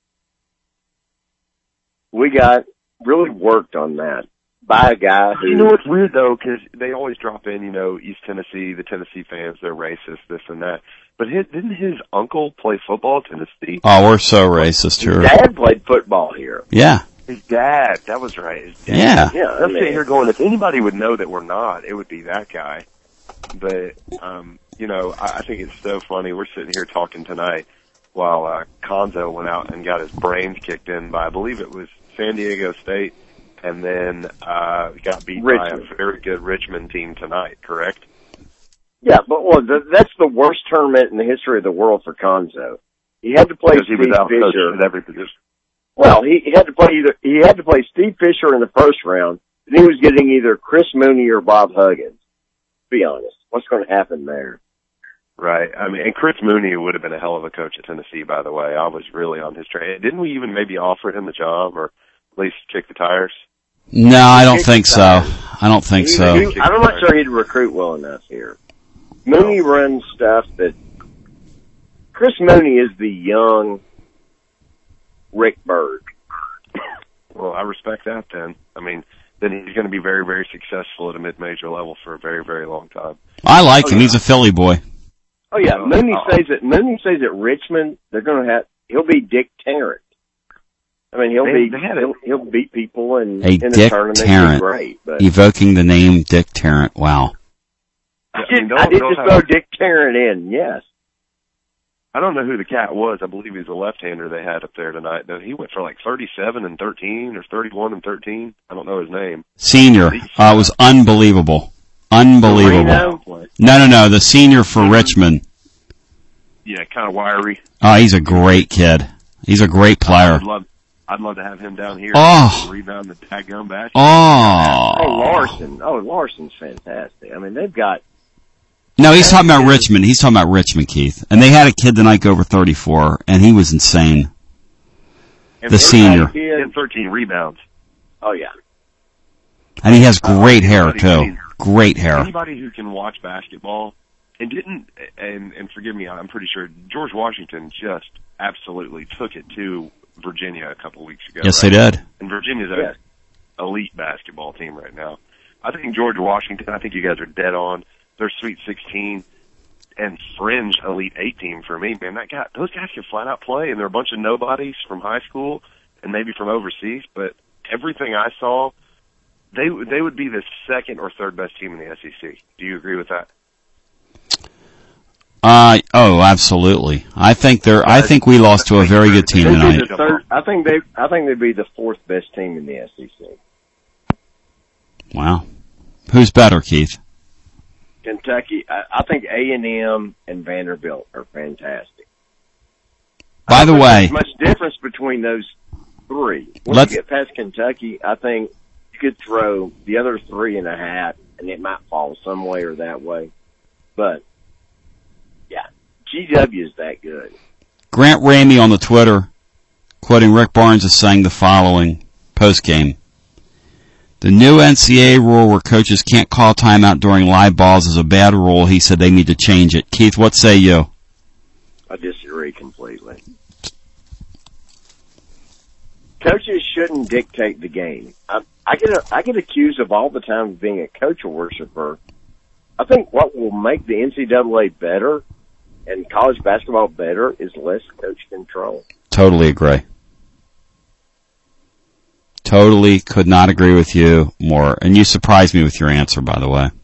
we got really worked on that by a guy who. You know what's weird though, because they always drop in, you know, East Tennessee, the Tennessee fans, they're racist, this and that. But his, didn't his uncle play football at Tennessee? Oh, we're so racist his here. dad played football here. Yeah. His dad, that was right. His dad. Yeah. Yeah, I I'm mean, sitting here going, if anybody would know that we're not, it would be that guy. But, um, you know, I, I think it's so funny. We're sitting here talking tonight while, uh, Konzo went out and got his brains kicked in by, I believe it was San Diego State, and then, uh, got beat Richmond. by a very good Richmond team tonight, correct? Yeah, but well, th- that's the worst tournament in the history of the world for Konzo. He had to play Because he Steve was out coached Fisher. at every position. Well, he had to play either, he had to play Steve Fisher in the first round, and he was getting either Chris Mooney or Bob Huggins. Be honest. What's going to happen there? Right. I mean, and Chris Mooney would have been a hell of a coach at Tennessee, by the way. I was really on his train. Didn't we even maybe offer him the job or at least kick the tires? No, I don't think so. I don't think He- so. he- I'm not sure he'd recruit well enough here. Mooney runs stuff that Chris Mooney is the young Rick Berg. Well, I respect that then. I mean, then he's going to be very, very successful at a mid-major level for a very, very long time. I like Oh, him. yeah. He's a Philly boy. Oh yeah, Oh, Mooney oh. says that Mooney says at Richmond they're going to have he'll be Dick Tarrant. I mean he'll They- be they had he'll, he'll beat people and A in the Dick tournament. He'll be Tarrant. great, but Evoking the name Dick Tarrant. Wow. I I mean, did, I don't- did don't just have- throw Dick Tarrant in. Yes. I don't know who the cat was. I believe he's a left-hander they had up there tonight. Though he went for like thirty-seven and thirteen or thirty-one and thirteen. I don't know his name. Senior. Uh, it was unbelievable. Unbelievable. Marino? No, no, no. The senior for Richmond. Yeah, kind of wiry. Oh, he's a great kid. He's a great player. I'd love, I'd love to have him down here. Oh. Rebound the tag-gun basket. Oh. Oh, Larson. Oh, Larson's fantastic. I mean, they've got No, he's talking about Richmond. He's talking about Richmond, Keith. And they had a kid tonight go over thirty-four, and he was insane. And The they've senior. got ten, thirteen rebounds. Oh yeah. And he has great hair, Anybody- too. Great hair. Anybody who can watch basketball and didn't, and, and forgive me, I'm pretty sure George Washington just absolutely took it to Virginia a couple weeks ago. Yes, right? they did. And Virginia's Yes. an elite basketball team right now. I think George Washington, I think you guys are dead on. They're Sweet sixteen and fringe Elite eight team for me, man. That guy, those guys can flat out play, and they're a bunch of nobodies from high school and maybe from overseas, but everything I saw, they they would be the second or third best team in the S E C. Do you agree with that? Uh, oh, absolutely. I think they're, I think we lost to a very good team They'd be tonight. the third, I think they I think they'd be the fourth best team in the S E C. Wow. Who's better, Keith? Kentucky. I, I think A and M and Vanderbilt are fantastic. By the I don't think way, there's much difference between those three. Once Let's- you get past Kentucky, I think you could throw the other three in a hat, and it might fall some way or that way. But yeah, G W is that good. Grant Ramey on the Twitter, quoting Rick Barnes, is saying the following post-game. The new N C A A rule where coaches can't call timeout during live balls is a bad rule. He said they need to change it. Keith, what say you? I disagree completely. Coaches shouldn't dictate the game. I, I get I get accused of all the time of being a coach worshiper. I think what will make the N C double A better and college basketball better is less coach control. Totally agree. Totally could not agree with you more. And you surprised me with your answer, by the way.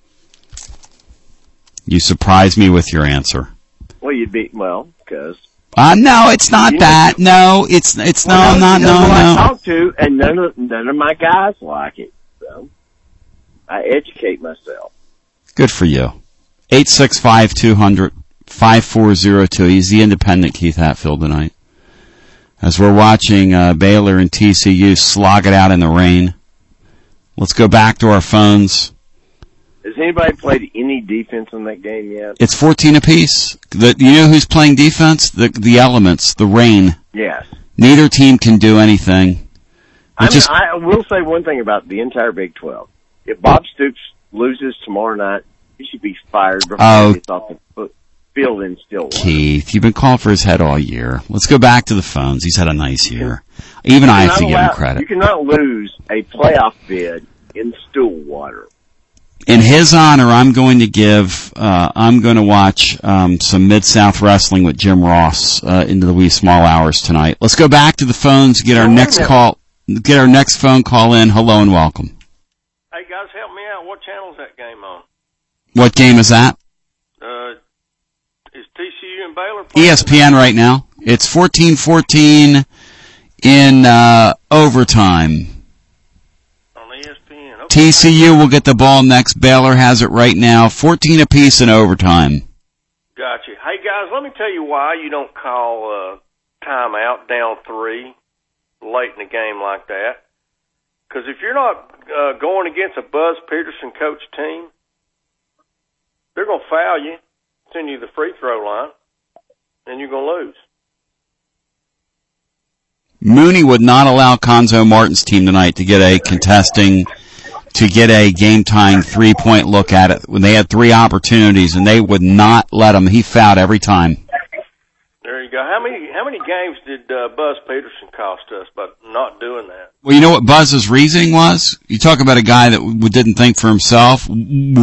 You surprised me with your answer. Well, you'd be, well, because... Uh, no, it's not You that. No, it's, it's, no, well, not, you know no, who I no. talk to, and none of, none of my guys like it. So I educate myself. Good for you. eight six five, two hundred, five four zero two. He's the independent Keith Hatfield tonight. As we're watching uh, Baylor and T C U slog it out in the rain. Let's go back to our phones. Has anybody played any defense in that game yet? It's fourteen apiece. The, you know who's playing defense? The the elements, the rain. Yes. Neither team can do anything. I, Which mean, is, I will say one thing about the entire Big twelve. If Bob Stoops loses tomorrow night, he should be fired before Oh. he gets off the foot, field in Stillwater. Keith, you've been calling for his head all year. Let's go back to the phones. He's had a nice year. Even I have to give him You credit. cannot lose a playoff bid in Stillwater. In his honor, I'm going to give, uh, I'm going to watch, um, some Mid-South Wrestling with Jim Ross, uh, into the wee small hours tonight. Let's go back to the phones, get our Oh, next yeah. call, get our next phone call in. Hello and welcome. Hey, guys, help me out. What channel's that game on? What game is that? Uh, is T C U and Baylor E playing? S P N right now. It's fourteen fourteen in, uh, overtime. On E S P N. Okay. T C U will get the ball next. Baylor has it right now. fourteen apiece in overtime. Gotcha. Hey, guys, let me tell you why you don't call uh, timeout down three. late in the game like that. Because if you're not uh, going against a Buzz Peterson coach team, they're going to foul you, send you to the free throw line, and you're going to lose. Mooney would not allow Conzo Martin's team tonight to get a contesting, to get a game-tying three-point look at it when they had three opportunities, and they would not let him. He fouled every time. There you go. How many how many games did uh, Buzz Peterson cost us by not doing that? Well, you know what Buzz's reasoning was? You talk about a guy that w- didn't think for himself. Dean.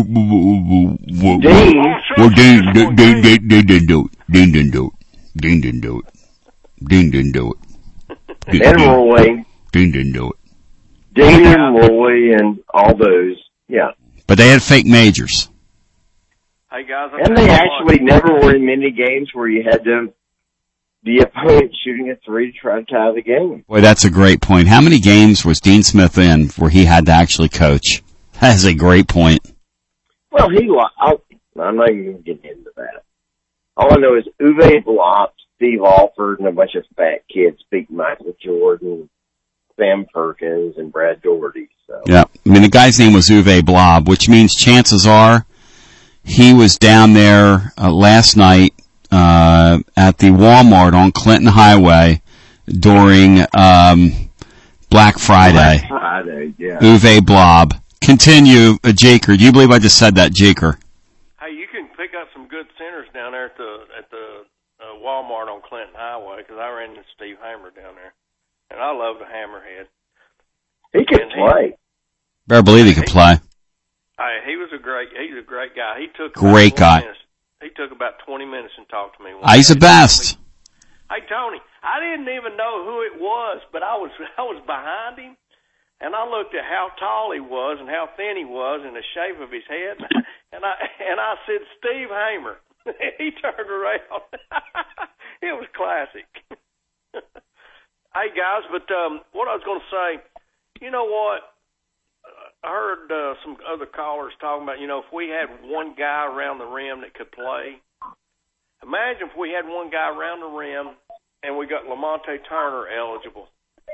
Well, Dean, Dean, Dean, Dean, Dean didn't do it. Dean didn't do it. Dean didn't do it. Dean didn't do it. And Roy. Dean didn't do it. Dean and Roy and all those, yeah. But they had fake majors. Hey guys, and they actually never were in many games where you had to, the opponent shooting a three to try to tie the game. Boy, that's a great point. How many games was Dean Smith in where he had to actually coach? That is a great point. Well, he, I'll, I'm not even going to get into that. All I know is Uwe Blopp, Steve Alford, and a bunch of fat kids beat Michael Jordan, Sam Perkins, and Brad Daugherty. So. Yeah, I mean, the guy's name was Uwe Blob, which means chances are he was down there uh, last night uh, at the Walmart on Clinton Highway during um, Black Friday. Black Friday, yeah. Uwe Blob. Continue, uh, Jaker. Do you believe I just said that, Jaker? Hey, you can pick up some good centers down there at the at the uh, Walmart on Clinton Highway because I ran into Steve Hammer down there, and I love the Hammerhead. He could and play. He, Better believe he could play. I, he was a great. He's a great guy. He took great guy. Minutes, he took about twenty minutes and talked to me. Ah, he's the best. Hey Tony, I didn't even know who it was, but I was I was behind him, and I looked at how tall he was and how thin he was and the shape of his head, and I and I said Steve Hamer. He turned around. It was classic. Hey guys, but um, what I was going to say, you know what? I heard uh, some other callers talking about, you know, if we had one guy around the rim that could play. Imagine if we had one guy around the rim and we got Lamonte Turner eligible.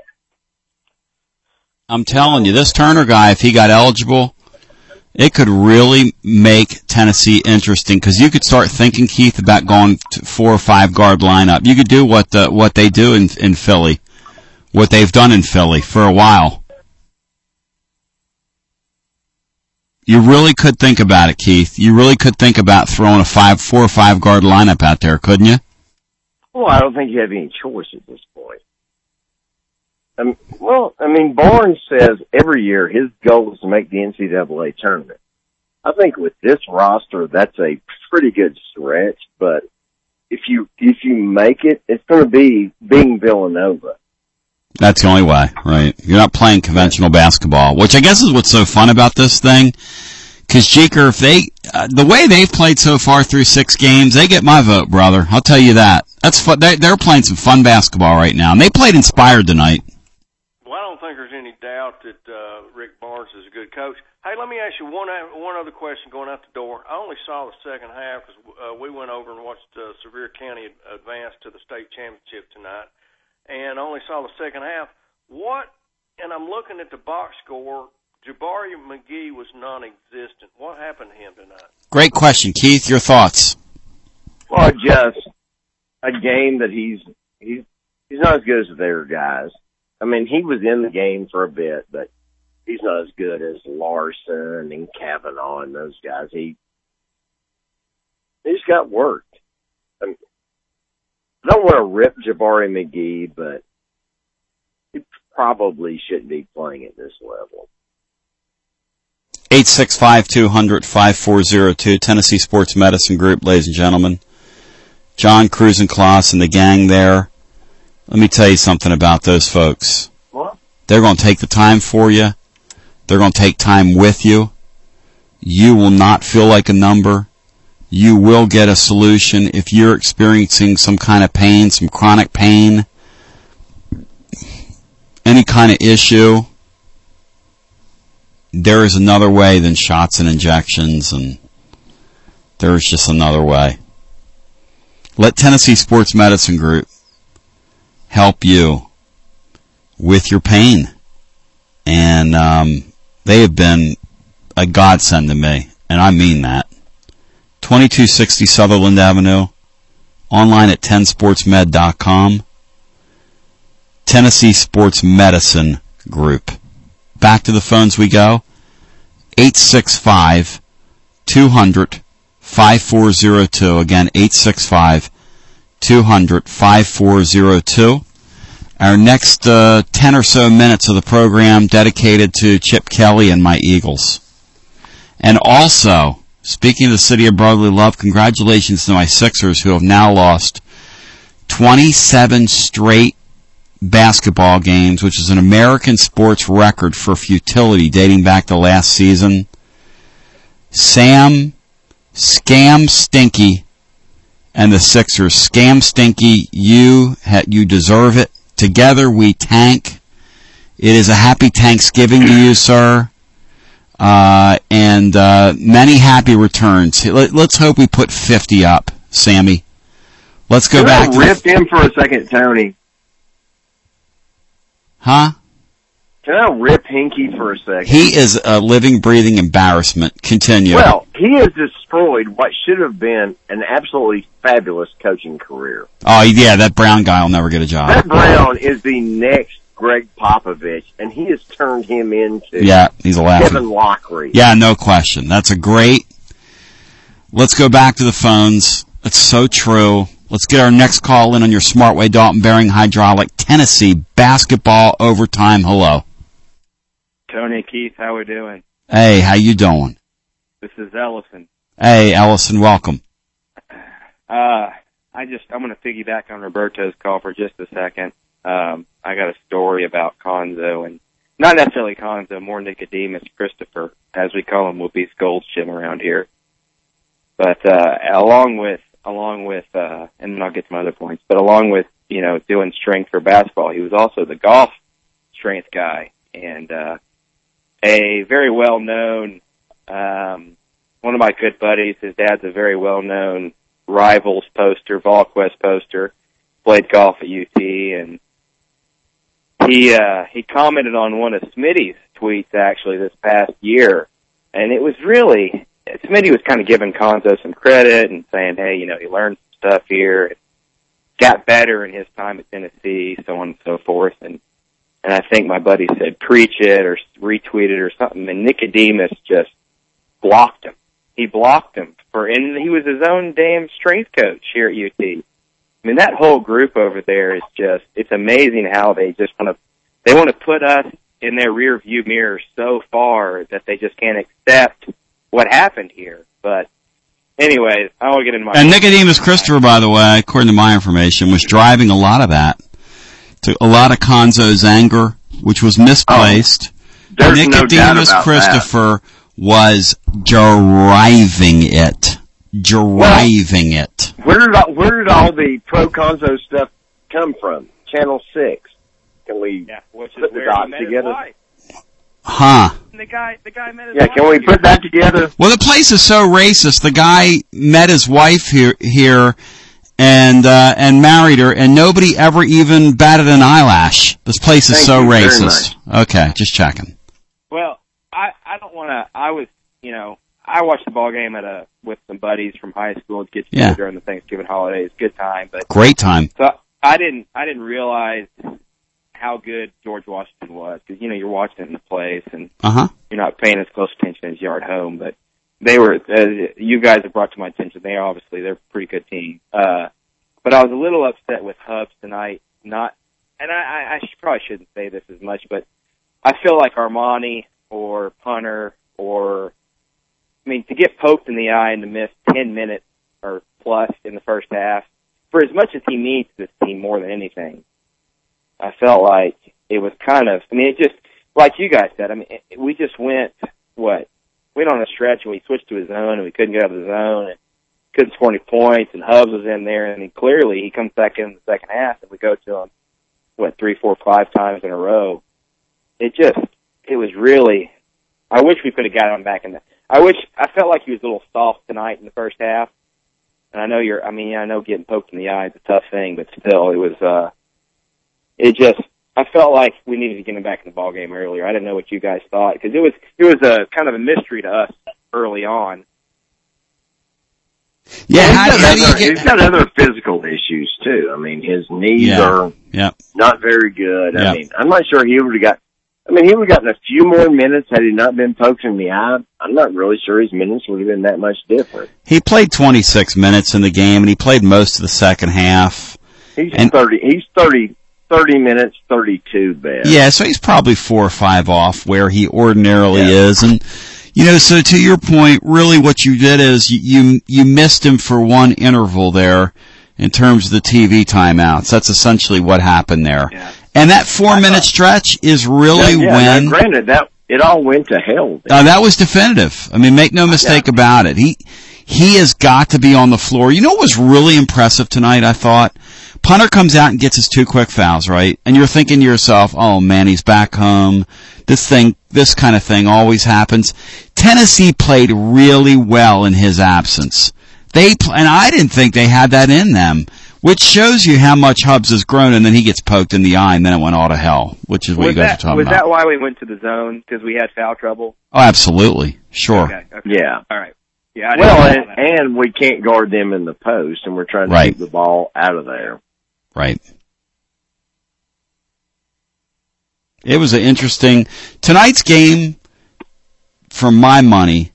I'm telling you, this Turner guy, if he got eligible, it could really make Tennessee interesting because you could start thinking, Keith, about going to four or five guard lineup. You could do what the, what they do in, in Philly, what they've done in Philly for a while. You really could think about it, Keith. You really could think about throwing a five, four or five guard lineup out there, couldn't you? Well, I don't think you have any choice at this point. Um, well, I mean, Barnes says every year his goal is to make the N C double A tournament. I think with this roster, that's a pretty good stretch, but if you, if you make it, it's going to be being Villanova. That's the only way, right? You're not playing conventional basketball, which I guess is what's so fun about this thing. Because, Jeker, if they, uh, the way they've played so far through six games, they get my vote, brother. I'll tell you that. That's fun. They, they're playing some fun basketball right now, and they played inspired tonight. Well, I don't think there's any doubt that uh, Rick Barnes is a good coach. Hey, let me ask you one one other question going out the door. I only saw the second half because uh, we went over and watched uh, Sevier County advance to the state championship tonight. And only saw the second half. What, and I'm looking at the box score, Jabari McGee was non-existent. What happened to him tonight? Great question. Keith, your thoughts? Well, just a game that he's, he's, he's not as good as the other guys. I mean, he was in the game for a bit, but he's not as good as Larson and Kavanaugh and those guys. He, he just got worked. I mean, I don't want to rip Jabari McGee, but he probably shouldn't be playing at this level. eight six five, two hundred, five four zero two, Tennessee Sports Medicine Group, ladies and gentlemen. John Krusenkloss and the gang there. Let me tell you something about those folks. What? They're going to take the time for you. They're going to take time with you. You will not feel like a number. You will get a solution if you're experiencing some kind of pain, some chronic pain, any kind of issue. There is another way than shots and injections, and there is just another way. Let Tennessee Sports Medicine Group help you with your pain. And um, they have been a godsend to me, and I mean that. twenty-two sixty Sutherland Avenue, online at ten sports med dot com. Tennessee Sports Medicine Group. Back to the phones we go. eight six five, two hundred, five four zero two. Again, eight six five, two hundred, five four zero two. Our next uh, ten or so minutes of the program dedicated to Chip Kelly and my Eagles. And also, speaking of the city of brotherly love, congratulations to my Sixers, who have now lost twenty-seven straight basketball games, which is an American sports record for futility dating back to last season. Sam, Scam Stinky, and the Sixers. Scam Stinky, you ha- you deserve it. Together we tank. It is a happy Thanksgiving to you, sir. Uh, and uh, many happy returns. Let, let's hope we put fifty up, Sammy. Let's go Can back I to rip the... him for a second, Tony? Huh? Can I rip Hinkie for a second? He is a living, breathing embarrassment. Continue. Well, he has destroyed what should have been an absolutely fabulous coaching career. Oh, yeah, that Brown guy will never get a job. Brett Brown is the next Greg Popovich, and he has turned him into Yeah, he's a laugh. Kevin Lockery. Yeah, no question. That's a great... Let's go back to the phones. That's so true. Let's get our next call in on your Smartway Dalton Bearing Hydraulic Tennessee basketball overtime. Hello. Tony, Keith, how we doing? Hey, how you doing? This is Ellison. Hey, Ellison, welcome. Uh, I just, I'm going to piggyback on Roberto's call for just a second. Um, I got a story about Conzo, and not necessarily Conzo, more Nicodemus Christopher, as we call him, Whoopi's Goldshim around here. But, uh, along with, along with, uh, and then I'll get to my other points, but along with, you know, doing strength for basketball, he was also the golf strength guy, and, uh, a very well-known, um, one of my good buddies, his dad's a very well-known Rivals poster, VolQuest poster, played golf at U T, and he, uh, he commented on one of Smitty's tweets actually this past year, and it was really, Smitty was kind of giving Conzo some credit and saying, hey, you know, he learned some stuff here, got better in his time at Tennessee, so on and so forth, and And I think my buddy said, preach it or retweet it or something. And Nicodemus just blocked him. He blocked him for, and he was his own damn strength coach here at U T. I mean, that whole group over there is just, it's amazing how they just want to, they want to put us in their rear view mirror so far that they just can't accept what happened here. But anyways, I won't get into my... And Nicodemus Christopher, by the way, according to my information, was driving a lot of that. To a lot of Conzo's anger, which was misplaced. Oh, there's Nicodemus no doubt about Christopher that. was driving it. Driving well, it. Where did all, where did all the pro Conzo stuff come from? Channel six. Can we yeah, which put is the where dots he met together? His wife. Huh. The guy, the guy met his yeah, wife. can we put that together? Well, the place is so racist. The guy met his wife here, here and uh, and married her, and nobody ever even batted an eyelash. This place is Thank so you very racist. Okay, just checking. Well, I I don't want to. I was, you know, I watched the ball game at a with some buddies from high school. Get together Yeah. during the Thanksgiving holidays. Good time, but Great time. so I didn't I didn't realize how good George Washington was, because you know you're watching it in the place and Uh huh. you're not paying as close attention as you are at home, but. They were, as you guys have brought to my attention, they are obviously, they're a pretty good team. Uh, but I was a little upset with Hubs tonight, not, and I, I should, probably shouldn't say this as much, but I feel like Armani or Punter or, I mean, to get poked in the eye and to miss ten minutes or plus in the first half, for as much as he needs this team more than anything, I felt like it was kind of, I mean, it just, like you guys said, I mean, it, we just went, what, went on a stretch and we switched to his zone and we couldn't get out of the zone and couldn't score any points, and Hubs was in there, and then clearly he comes back in the second half and we go to him, what, three, four, five times in a row. It just, it was really, I wish we could have got him back in the, I wish, I felt like he was a little soft tonight in the first half. And I know you're, I mean, I know getting poked in the eye is a tough thing, but still, it was, uh, it just, I felt like we needed to get him back in the ball game earlier. I didn't know what you guys thought because it was it was a kind of a mystery to us early on. Yeah, well, how, he's, got how do you other, get? he's got other physical issues too. I mean, his knees Yeah. are Yeah. not very good. Yeah. I mean, I'm not sure he would have got. I mean, he would have gotten a few more minutes had he not been poked in the eye. I'm not really sure his minutes would have been that much different. He played twenty-six minutes in the game, and he played most of the second half. He's And- thirty. He's thirty. Thirty minutes, thirty-two best. Yeah, so he's probably four or five off where he ordinarily Yeah. is, and you know, so to your point, really what you did is you, you you missed him for one interval there in terms of the T V timeouts. That's essentially what happened there. Yeah. And that four minute stretch is really yeah, yeah, when now, granted, that it all went to hell. uh, that was definitive. I mean, make no mistake Yeah. about it. He he has got to be on the floor. You know what was really impressive tonight, I thought? Punter comes out and gets his two quick fouls, right? And you're thinking to yourself, oh man, he's back home. This thing, this kind of thing always happens. Tennessee played really well in his absence. They, pl- and I didn't think they had that in them, which shows you how much Hubbs has grown, and then he gets poked in the eye and then it went all to hell, which is what was you guys that, are talking was about. that why we went to the zone? Because we had foul trouble? Oh, absolutely. Sure. Okay, okay. Yeah. All right. Yeah, I didn't Well, know and, that. and we can't guard them in the post, and we're trying to Right. keep the ball out of there. Right. It was an interesting, tonight's game, for my money,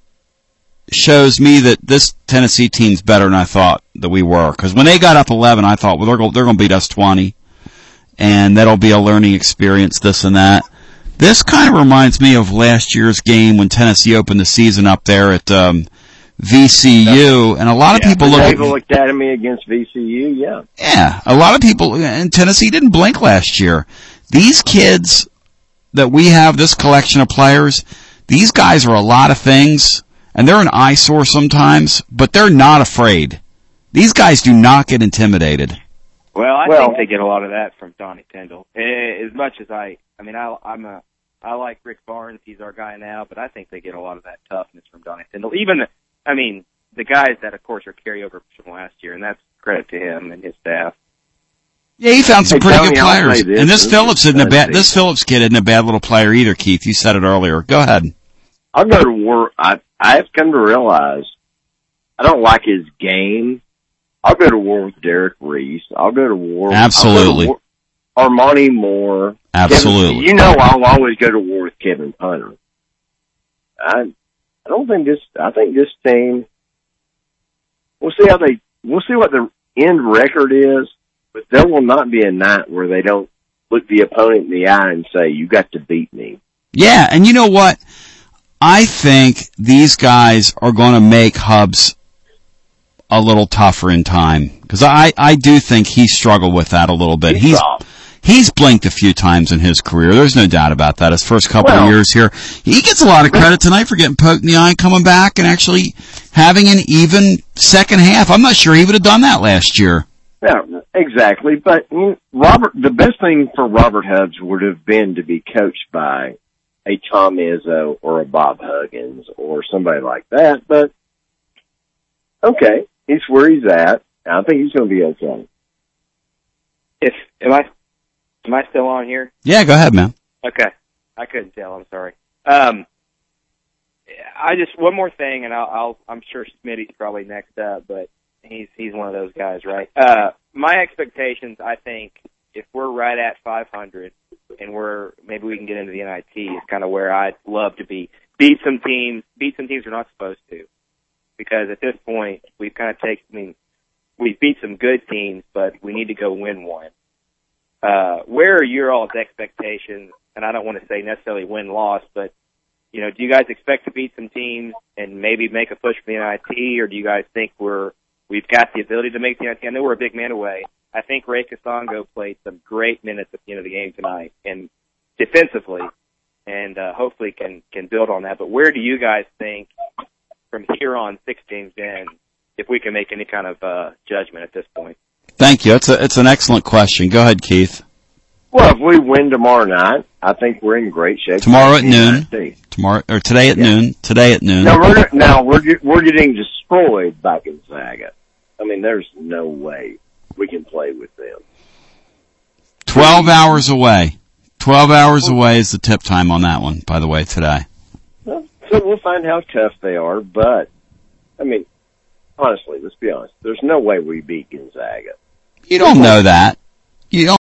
shows me that this Tennessee team's better than I thought that we were. Because when they got up eleven, I thought, well, they're going, they're going to beat us twenty. And that'll be a learning experience, this and that. This kind of reminds me of last year's game when Tennessee opened the season up there at um, V C U. And a lot of Yeah, people look at Naval Academy against V C U, yeah. Yeah, a lot of people in Tennessee didn't blink last year. These kids that we have, this collection of players, these guys are a lot of things, and they're an eyesore sometimes, but they're not afraid. These guys do not get intimidated. Well, I Well- think they get a lot of that from Donnie Tyndall. Eh, As much as I, I mean, I, I'm a, I like Rick Barnes. He's our guy now, but I think they get a lot of that toughness from Donnie Tyndall. Even, I mean, the guys that, of course, are carryover from last year, and that's credit to him and his staff. Yeah, he found some Hey, pretty Tony, good I'll players. say this. And this This Phillips is isn't a bad, Tennessee. this Phillips kid isn't a bad little player either, Keith. You said it earlier. Go ahead. I'll go to war. I, I have come to realize I don't like his game. I'll go to war with Derek Reese. I'll go to war. Absolutely. I'll go to war, Armani Moore. Absolutely. Kevin, you know I'll always go to war with Kevin Punter. I I don't think this. I think this team. We'll see how they. We'll see what the end record is, but there will not be a night where they don't look the opponent in the eye and say, "You got to beat me." Yeah, and you know what? I think these guys are going to make Hubbs a little tougher in time, because I, I do think he struggled with that a little bit. He's He's soft. he's blinked a few times in his career. There's no doubt about that. His first couple Well- of years here, he gets a lot of credit tonight for getting poked in the eye and coming back and actually having an even second half. I'm not sure he would have done that last year. Yeah, exactly. But you know, Robert, the best thing for Robert Hubbs would have been to be coached by a Tom Izzo or a Bob Huggins or somebody like that. But okay, he's where he's at. I think he's going to be okay. If am I, am I still on here? Yeah, go ahead, man. Okay, I couldn't tell. I'm sorry. Um, I just one more thing, and I'll, I'll I'm sure Smitty's probably next up, but he's he's one of those guys, right? Uh, my expectations, I think, if we're right at five hundred and we're maybe we can get into the N I T, is kind of where I'd love to be. Beat some teams, beat some teams we're not supposed to, because at this point we've kind of taken. I mean, we beat some good teams, but we need to go win one. Uh, where are your all's expectations? And I don't want to say necessarily win-loss, but, you know, do you guys expect to beat some teams and maybe make a push for the N I T, or do you guys think we're, we've got the ability to make the N I T? I know we're a big man away. I think Ray Kasongo played some great minutes at the end of the game tonight, and defensively, and uh, hopefully can, can build on that. But where do you guys think, from here on six games in, if we can make any kind of uh, judgment at this point? Thank you. It's a, it's an excellent question. Go ahead, Keith. Well, if we win tomorrow night, I think we're in great shape. Tomorrow at for the N I noon. T. Tomorrow or today at Yeah. noon. Today at noon. Now we're now we're get- we're getting destroyed by Gonzaga. I mean, there's no way we can play with them. Twelve hours away. Twelve hours away is the tip time on that one, by the way, today. Well, so we'll find how tough they are, but, I mean, honestly, let's be honest. There's no way we beat Gonzaga. You don't know that. You don't